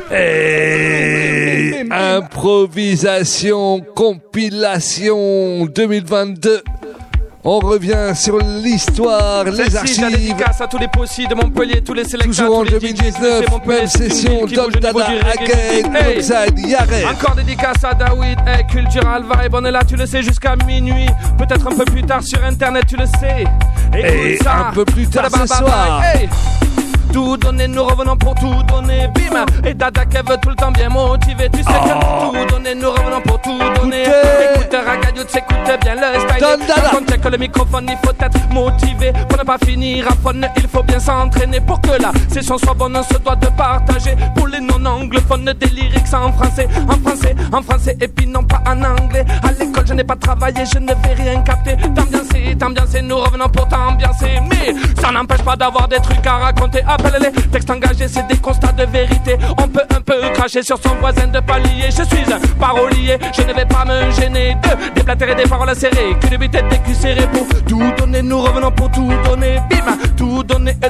Hey, improvisation, compilation deux mille vingt-deux. On revient sur l'histoire, les archives. Dédicace à tous les possis de Montpellier, tous les sélecteurs. Toujours en deux mille dix-neuf, même session, Don Dada again, alongside Yare. Encore dédicace à David, hey, Cultural Vibe, on est là, tu le sais, jusqu'à minuit. Peut-être un peu plus tard sur internet, tu le sais. Écoute Et ça. un peu plus tard ce soir. Hey. Tout donner, nous revenons pour tout donner. Bim. Et Dada Kev tout le temps bien motivé. Tu sais oh. que tout donner, nous revenons pour tout donner. Écoute Raga Youth, écoute bien le style. Quand on check le microphone, il faut être motivé. Pour ne pas finir à fun, il faut bien s'entraîner. Pour que la session soit bonne, on se doit de partager. Pour les non-anglophones, des lyrics en français. En français, en français, et puis non pas en anglais. À l'école, je n'ai pas travaillé, je ne vais rien capter. T'ambiancer, t'ambiancer, nous revenons pour t'ambiancer. Mais ça n'empêche pas d'avoir des trucs à raconter. Les textes engagés, c'est des constats de vérité. On peut un peu cracher sur son voisin de palier. Je suis un parolier, je ne vais pas me gêner de déblatérer des paroles serrées. Que de bêter des culs serrés pour tout donner. Nous revenons pour tout donner. Bim, tout donner et tout le temps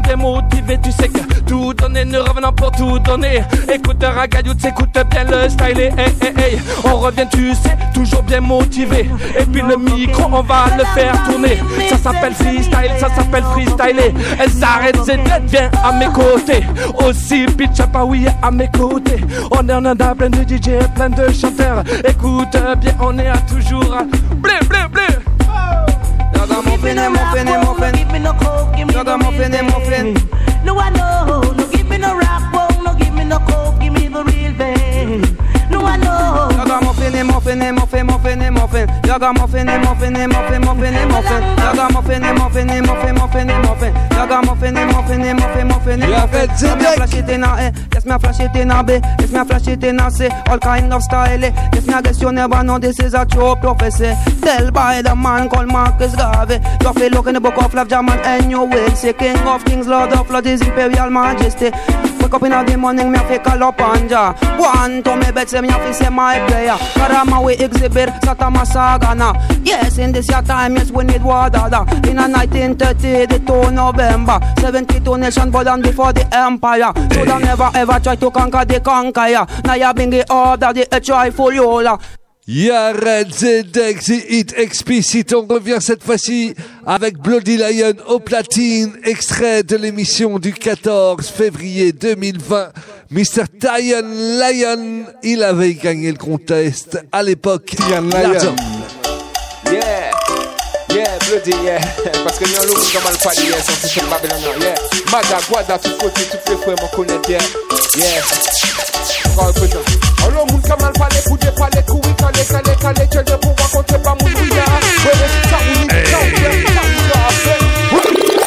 bien motivé, tu sais que tout donner, ne revenant pour tout donner. Écoute Ragayou, t'écoutes bien le style. Hey, hey, hey. On revient, tu sais, toujours bien motivé. Et puis le micro, on va le faire tourner. Ça s'appelle freestyle, ça s'appelle freestyler. Elle s'arrête, c'est viens à mes côtés. Aussi pitch up, oui, à mes côtés. On est en un plein de D J, plein de chanteurs. Écoute bien, on est à toujours à blé, blé, blé. Yaga muffin, muffin, muffin. Yaga muffin, muffin. No, I know, no give me no rock, won't no give me no coke, give me the real thing. No, I know. Yaga muffin, muffin, muffin, muffin, muffin. Yaga muffin, muffin, muffin, muffin, muffin. Yaga muffin, muffin, muffin, muffin, muffin. Yaga muffin, muffin, muffin, muffin, muffin. Let me flash it in a A, yes me flash it in a B, yes me flash it in a C. All kind of style, yes me guess you never know this is a true prophecy. Tell by the man called Marcus Garvey. You feel look in the book of life, German, and you will see King of Kings, Lord of Lords, His Imperial Majesty. Wake up in the morning, me a fi call up Anja. One to me bed, say me a fi say my prayer. Karama we exhibit, Satama Sagana. Yes, in this year time, yes we need water. In a nineteen thirty, the two November, seventy-two nation born before the empire. So they never ever try to conquer the conqueror. Now you bring it up that the try for you. Yared Zedek, The Hit Explicit. On revient cette fois-ci avec Bloody Lion au platine, extrait de l'émission du quatorze février deux mille vingt. mister Tyan Lion, il avait gagné le contest à l'époque. Tyan Lion. Yeah, yeah, Bloody, yeah. Parce que nous avons l'eau mal parlé, yeah, c'est sur Babylon, yeah. Mada, Guada, tout côté, tout les frères, m'en connaît, yeah. Yeah. Encore un peu de alors, moun ka mal parler pour des parler, courir, caler, caler, caler, tu le pouvoir compter pas moun ouïa. Ouais, ça ou ça ou ça ou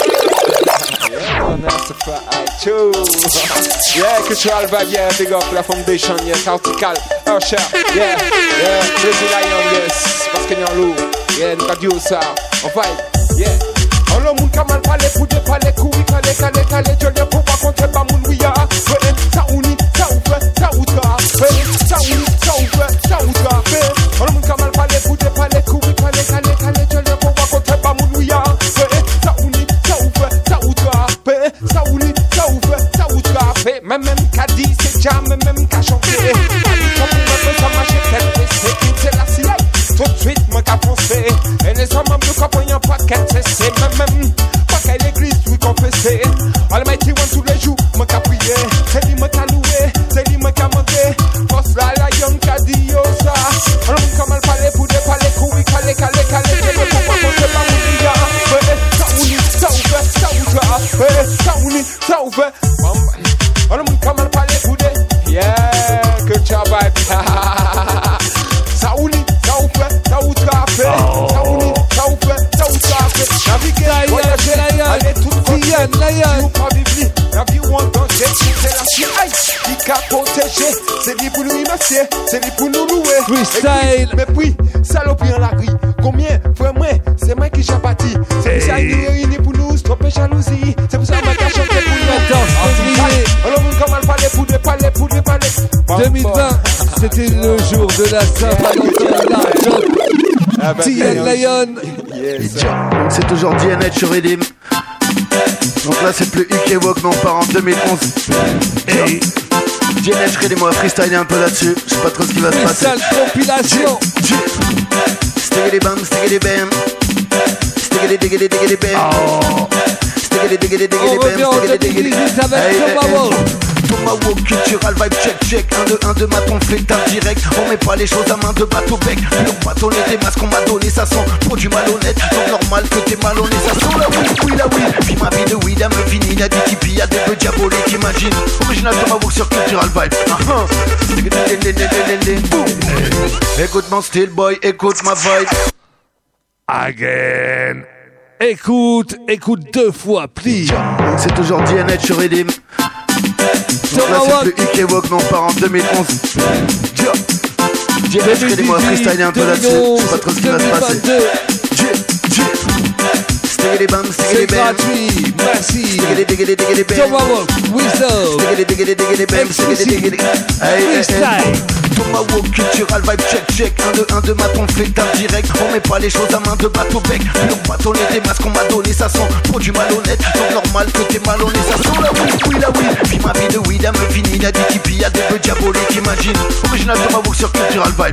ça. Yeah, on a ce frère, I choose. Yeah, cultural vibe, yeah, big up la foundation, yes, Artical, Usher, yeah, yeah, Bloody Lion, yes, parce que nous en l'eau, yeah, nous avons dit ça, on vibe, yeah. Alors, moun ka mal parler pour des parler, courir, caler, caler, caler, tu le pouvoir compter pas moun ouïa. Ouais, ça ou ça ou ça ou ça. Ça ou ça ou ça ou ça. On a mon camal parler pour te parler, courir, parler, caler, caler, tu le pouvoir compter pas mon ouïa. Ça ou ça ou ça ou ça. Ça ou ça ou ça ou ça. Même même qu'a dit c'est déjà même même qu'a chanté. Ça marche c'est la C I A. Tout de suite moi qu'a pensé. Et les hommes me comprennent pas qu'elle c'est même même pas qu'à l'église oui confessé. Almighty one tous les jours moi qu'a prié. C'est lui moi qu'a loué, c'est lui moi qu'a mandé. Force la la young qu'a dit yo ça. On a comme mal parler pour des parler courir caler caler caler. Je veux pas compter pas mon dia. Ça ou ça ou ça ou ça. Ça ou ça ou ça. On a comme mal parler pour des yeah que tu vibe. Ça ou ça ou ça ou ça. Ça ou ça ou ça ou ça. Naviguer voyager aller tout côté. Lion pas vivre la vie où on danger c'est la C I A qui qu'a protégé. C'est lui pour nous remercier, c'est lui pour nous louer. Freestyle. Mais puis, saloperie en la grille. Combien, frère, moi, c'est moi qui j'ai bâti. C'est pour ça qu'il est réuni pour nous stopper jalousie. C'est pour ça que moi qui j'ai chanté pour nous. Attends, alors, on commence à parler pour des parler, pour des parler. deux mille vingt, c'était le jour de la Saint-Valentin. Tyan Lion. C'est toujours D N H sur Redeem. Donc là c'est plus U K Walk, mais on part en deux mille onze. Hey. D N H Redeem, on va freestyler un peu là-dessus. Je sais pas trop ce qui va se passer. Sale compilation. Stiggity bam, stiggity bam. Stiggity diggity diggity bam. Stiggity diggity diggity bam. Stiggity diggity. Hey, Tomahawk, cultural vibe, check, check. un, deux, un, deux, ma ton fait un direct. On met pas les choses à main de bateau bec. Le bâtonnet des masques qu'on m'a donné, ça sent produit malhonnête. Donc normal que t'es malhonnête, ça sent la oui, oui, la oui. Puis ma vie de weed, elle me finit. Y'a des tipis, y'a des bœufs diaboliques, imagine. Original Tomahawk sur cultural vibe. Écoute mon style, boy, écoute ma vibe. Again. Écoute, écoute deux fois, please. C'est toujours D N H sur Redeem. Donc là c'est plus U K Walk, mais on part en deux mille onze. D N H, aidez-moi à freestyler un peu là-dessus. Je sais pas trop ce qui va se passer. C'est gratuit, massif. Tomahawk, Wisdom, exclusive, freestyle. Tomahawk, cultural vibe, check, check. un, deux, un, deux, maton, fait un direct. On met pas les choses à main de bateau bec. Nos bâtonnets, des masques qu'on m'a donné, ça sent produit malhonnête. Donc normal que t'es malhonnête, ça sent la weed, oui, la weed. Puis ma vie de weed, elle me finit, y'a des tipis, y'a des bœufs diaboliques, imagine. Original Tomahawk sur cultural vibe.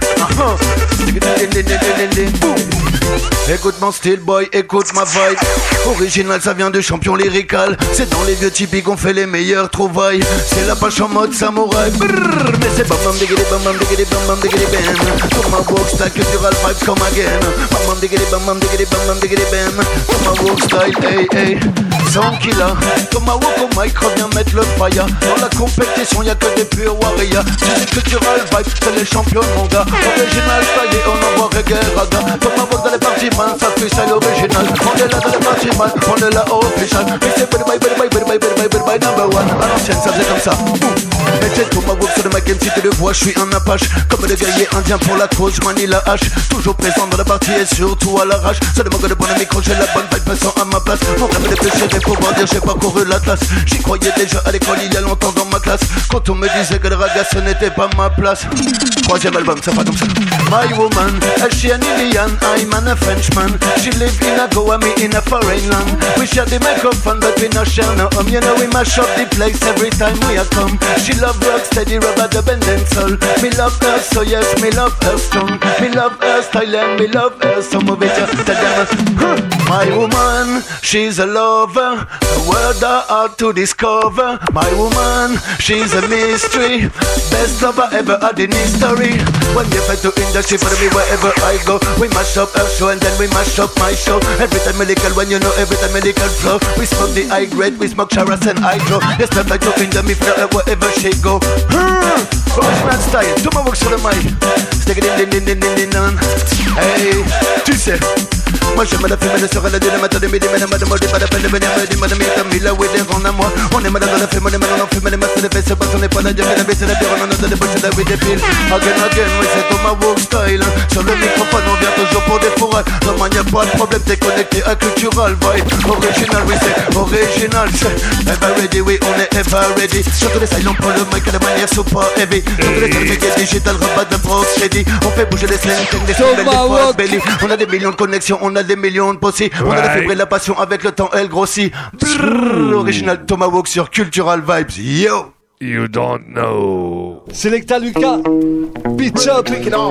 Écoute mon style boy, écoute ma vibe. Original, ça vient de champion lyrical. C'est dans les vieux typiques qu'on fait les meilleures trouvailles. C'est la pâche en mode samouraï. Brrr, mais c'est bam bam diggy bam bam diggy bam bam diggy bam. Tomahawk style cultural vibes come again. Bam bam diggy bam bam diggy bam bam diggy bam. Tomahawk style, hey hey. Sound killer. Tomahawk au mic revient mettre le fire. Dans la compétition y'a que des purs warriors. C'est cultural vibes, c'est les champions mon gars. Original style et on envoie reggae raga. Tomahawk dans les parties man, ça freestyle original. On est là dans les parties man, on est là official. Mais c'est bye bye bye bye bye bye bye bye number one. À l'ancienne ça faisait comme ça. Mettez Tomahawk sur le mic M C, tu le vois, je suis un apache. Comme le guerrier indien pour la cause, je manie la hache. Toujours présent dans la partie et surtout à l'arrache. Ça demande de prendre le micro, j'ai la bonne vibe passant à ma place. Mon rêve de péché, mais pour dire j'ai parcouru la classe. J'y croyais déjà à l'école il y a longtemps dans ma classe. Quand on me disait que le raga ce n'était pas ma place. Troisième album, ça va comme ça. My woman, she an Indian, I'm an a Frenchman. She live in a Goa, me in a foreign land. We share the microphone, but we not share no home. You know we mash up the place every time we are come. She love rock steady, rubber dub and dancehall. Me love her, so yes, me love her strong. Me love her style and me love her so move it just tell them. Huh. My woman, she's a lover. A word are hard to discover. My woman, she's a mystery. Best lover ever had in history. When you fight to industry, follow me wherever I go. We mash up her show and then we mash up my show. Every time medical, when you know every time medical flow. We smoke the high grade, we smoke charas and hydro. Yes, time like to in the me wherever she go. Hmm. Original style, Tomahawk sur le mic. Stick it in, in, in, in, in, in. Hey, tu sais. Moi je me la fume, elle sera la deux, le matin de midi, madame, madame, pas la peine de venir me dire, madame, il t'a mis là où il est rend à moi. On est madame dans la fume, on est madame, on fume, les masses de fesses, parce qu'on n'est pas là, jamais la baisse, la pire, on en a des poches, la weed des piles. Again, again, oui, c'est Tomahawk style. Sur le microphone, on vient toujours pour des fourrades. Non, man, y'a pas de problème, t'es connecté à cultural vibe. Original, oui, c'est original, c'est ever ready, oui, on est ever ready. Sur tous les styles, on prend le mic de manière super heavy. Sur tous les styles, médias digital, rabat de prox ready. On fait bouger les slangs, les slangs, les poils belly. On a des millions de connexions, on a des millions de possibles. On a la fibre et la passion, avec le temps elle grossit. Brrr, original Tomahawk sur Cultural Vibes. Yo! You don't know. Selecta Lucas, pitch up.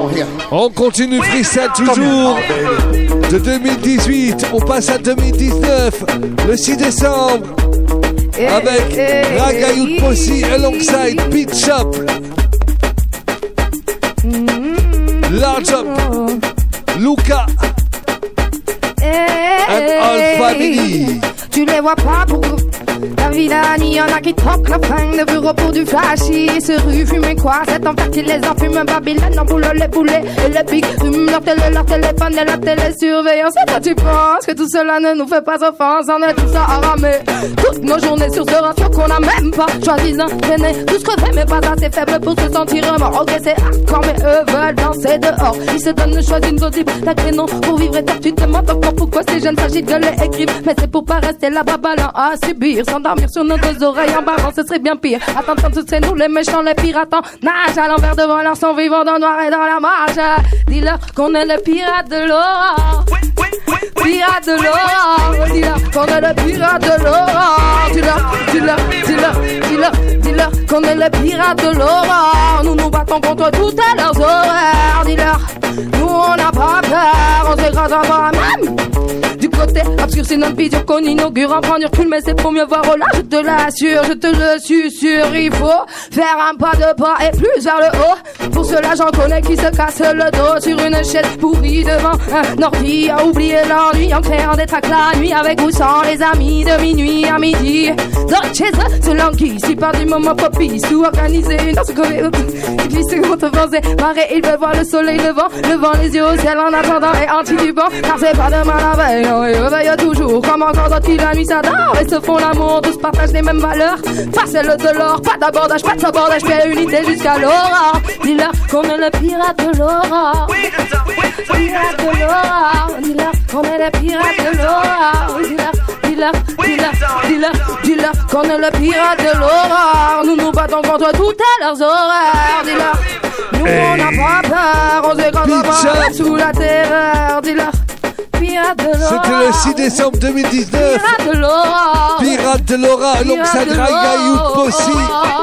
On continue freestyle toujours. De deux mille dix-huit, on passe à deux mille dix-neuf. Le six décembre. Avec Raga Youth Posse alongside Pitch Up. Large Up. Luca. And all family. Tu les vois pas pour la villanie, y'en a qui troquent la fin de bureau pour du flashy. Ce rue fume quoi, cet enfer qui les enfume. Babylone en boulot, les boulets et les pics fument leur télé, leur téléphone et la télésurveillance. Et toi tu penses que tout cela ne nous fait pas offense? On est tous à ramer toutes nos journées sur ce ratio qu'on a même pas choisi d'entraîner. Tous crevés mais pas assez faibles pour se sentir mort. Ok c'est hardcore mais eux veulent danser dehors. Ils se donnent le choix d'une zone libre d'un créneau pour vivre et toi tu te demandes encore pourquoi ces jeunes s'agitent de les écrire. Mais c'est pour pas rester là-bas ballant à subir, s'endormir sur nos deux oreilles en barrant, ce serait bien pire. Attends, attends, c'est nous les méchants, les pirates en nage à l'envers devant leur son vivant dans le noir et dans la marge. Dis-leur qu'on est les pirates de l'aurore. Pirates de l'aurore. Dis-leur qu'on est les pirates de l'aurore. Dis-leur, dis-leur, dis-leur, dis-leur, dis-leur qu'on est les pirates de l'aurore. Nous nous battons contre toutes leurs horreurs. Dis-leur, nous on n'a pas peur, on s'écrase à même. Du côté obscur, c'est notre vision qu'on inaugure en prendre du recul, mais c'est pour mieux voir au large, je te l'assure, je te le susurre. Il faut faire un pas de pas et plus vers le haut. Pour cela, j'en connais qui se cassent le dos sur une chaise pourrie devant un ordi, à oublier l'ennui en créant des tracks la nuit, avec ou sans les amis, de minuit à midi. Dans chez eux, se languit, si par du moment propice, tout organiser une danse comme et puis c'est qu'on te pensait marrer, ils veulent voir le soleil levant, levant les yeux au ciel en attendant et anti-dubant, car c'est pas demain la veille. Ils réveillent toujours, comme encore d'autres qui la nuit s'adorent et se font l'amour, tous partagent les mêmes valeurs. Pas celle de l'or, pas d'abordage, pas de sabordage, mais unité jusqu'à l'aurore. Dis-leur qu'on est le pirate de l'aurore. pirates de l'or. Dis-leur qu'on est les pirates de l'or. Dis-leur, dis-leur, dis-leur, dis-leur, dis-leur qu'on est les pirates de l'or. Nous nous battons contre toutes leurs horreurs. Dis-leur, nous on n'a pas peur. On se contre sous la terreur. Dis-leur. C'était le six décembre deux mille dix-neuf. Pirate de Laura. Pirate de Laura. Donc ça drague Youth Possi.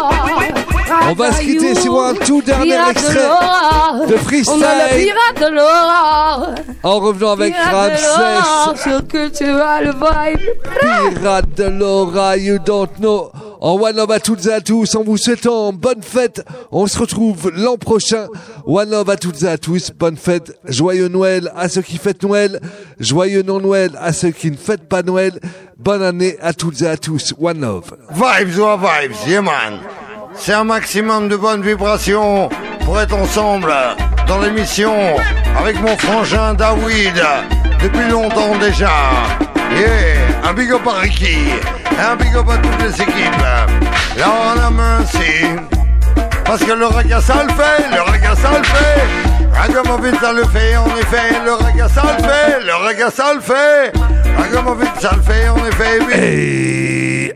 On va se quitter sur un tout dernier extrait de freestyle. On a le pirate de Laura. En revenant avec Ramsès. Sur Cultural Vibe. Pirate de Laura, you don't know. En One Love à toutes et à tous, en vous souhaitant bonne fête. On se retrouve l'an prochain. One Love à toutes et à tous, bonne fête. Joyeux Noël à ceux qui fêtent Noël. Joyeux non-Noël à ceux qui ne fêtent pas Noël. Bonne année à toutes et à tous. One Love. Vibes or vibes, yeah man. C'est un maximum de bonnes vibrations pour être ensemble dans l'émission avec mon frangin David depuis longtemps déjà. Yeah, un big up à Ricky, un big up à toutes les équipes. Là on a merci, parce que le reggae ça le fait, le reggae ça le fait. Ragamuffin ça le fait, en effet, le reggae ça le fait, le reggae ça le fait. Ragamuffin ça le fait, en effet, oui. Hey,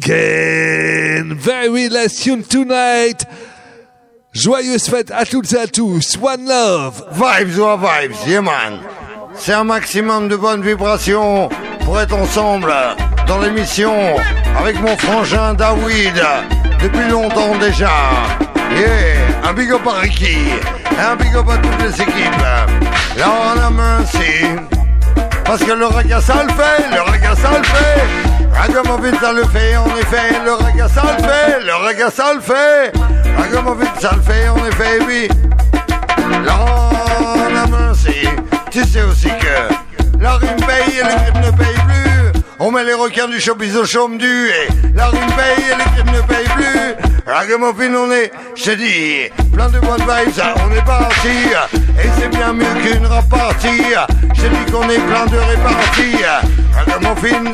again, very last tune tonight. Joyeuse fête à toutes et à tous. One Love. Vibes or vibes, yeah man. C'est un maximum de bonnes vibrations pour être ensemble dans l'émission avec mon frangin David depuis longtemps déjà. Yeah, un big up à Ricky, un big up à toutes les équipes. Là on a merci, parce que le reggae ça le fait, le reggae ça le fait. Ragamuffin ça le fait, en effet, le reggae ça le fait, le reggae ça le fait. Ragamuffin ça le fait, en effet, oui. Là on a merci. Tu sais aussi que la rime paye et les crimes ne payent plus. On met les requins du showbiz au chaume du. Et la rime paye et les crimes ne payent plus. Ragamuffin on est, je te dis, plein de bonnes vibes, on est parti. Et c'est bien mieux qu'une rap party. Je te dis qu'on est plein de répartis. Ragamuffin,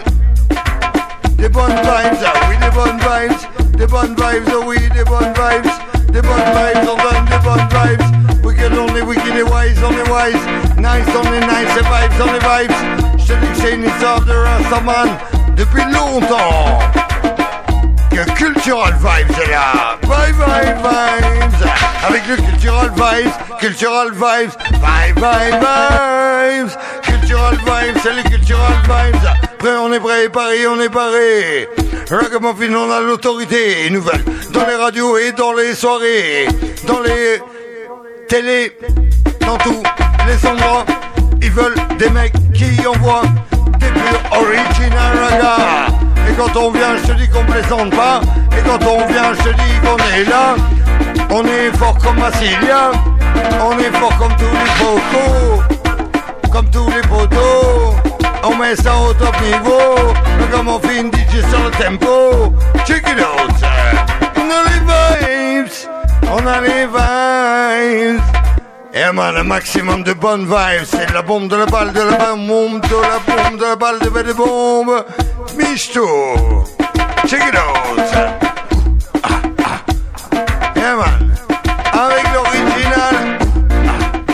des bonnes vibes, oui des bonnes vibes. Des bonnes vibes, oh oui des bonnes vibes. Des bonnes vibes, on donne des bonnes vibes. Wicked only wicked et wise, only wise. Nice only nice et vibes, only vibes. Je te dis que c'est une histoire de Rastaman depuis longtemps. Que Cultural Vibes est là. Bye bye vibes. Avec le Cultural Vibes, Cultural Vibes. Bye bye vibes. Cultural Vibes, c'est les Cultural Vibes. Prêt, on est prêt, Paris, on est paré. Ragamuffin, on a l'autorité nouvelle dans les radios et dans les soirées, dans les télé, dans tous les endroits. Ils veulent des mecs qui envoient des purs original raga. Et quand on vient, je te dis qu'on plaisante pas. Et quand on vient, je te dis qu'on est là. On est fort comme Massilia. On est fort comme tous les poteaux. Comme tous les poteaux. On met ça au top niveau. Ragamuffin D J sur le tempo. Check it out. On a les vibes. On a les vibes. Et man, un maximum de bonnes vibes. C'est de la bombe, de la balle, de la bombe, de la bombe, de la balle, de la bombe. Michto. Check it out. Ah, ah. Yeah man. Avec l'original. Ah,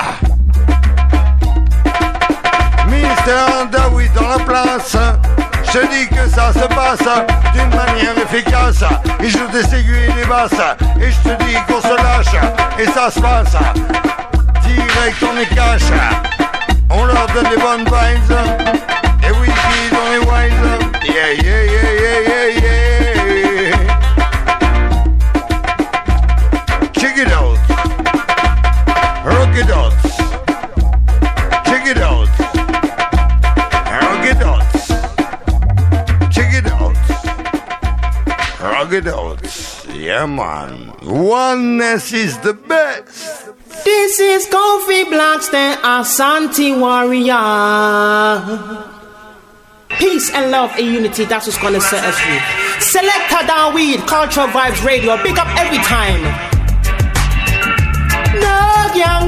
ah. mister David dans la place. Je dis que ça se passe d'une manière efficace. Il joue des aiguilles et des basses. Et je te dis qu'on se lâche. Et ça se passe. Direct on est cash. On leur donne des bonnes vibes. Et oui, on est wise. Yeah, yeah, yeah, yeah, yeah, yeah. Check it out. Rock it out. Check it out. Rock it out. Check it out. Rock it out. Yeah, man. Oneness is the best. This is Kofi Blackstone, Asante Warrior. Peace and love and unity, that's what's gonna set us free. Selector David, Cultural Vibes Radio, big up every time. No young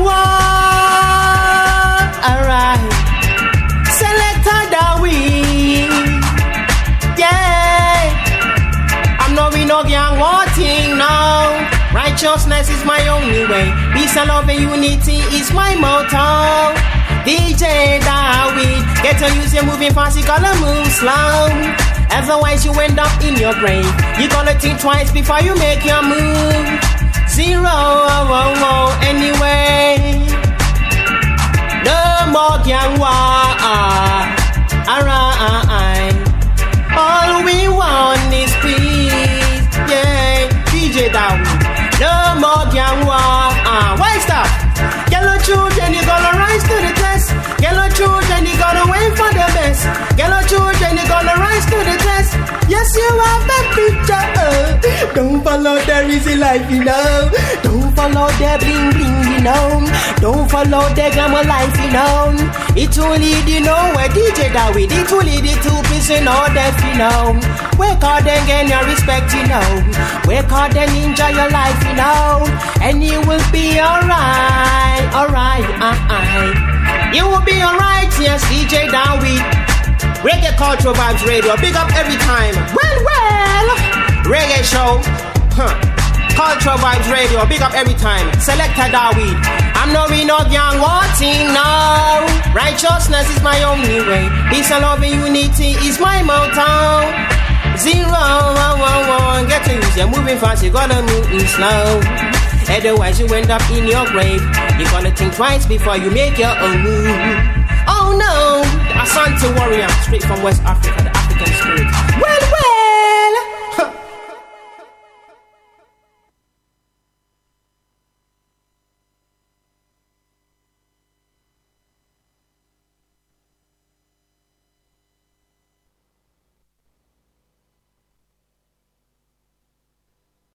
one, alright. Selector David, yeah. I'm no we no young one thing now. Righteous Righteousness is my only way. Peace and love and unity is my motto. D J David, get to use your moving fast, you gotta move slow. Otherwise you end up in your grave. You gotta think twice before you make your move. Zero, oh, oh, oh, anyway. No more gang war, alright. All we want is peace, yeah. D J David, no more gang war. Why stop? Yellow children, you gonna rise to the test. Yellow children, you gonna wait for the best. Yellow children, you gonna rise to the test. Yes, you have that picture. Don't follow their easy life, you know. Don't follow their bling bling, you know. Don't follow their glamour life, you know. It will lead you nowhere, D J David. It will lead you to prison or death, you know. Work hard and gain your respect, you know. Work hard and enjoy your life, you know. And you will be alright, alright, uh-uh. You will be alright, yes, D J David. Reggae Culture Vibes Radio, big up every time. Well, well, reggae show, huh. Culture Vibes Radio, big up every time. Selector David, I'm no we no young wanting now. Righteousness is my only way. Peace and love and unity is my motto. Zero, one, one, one. Get to use, you're moving fast, you gotta move in slow. Otherwise you end up in your grave. You gotta think twice before you make your own move. Oh no, the Asante warrior, straight from West Africa, the African spirit. Well, well.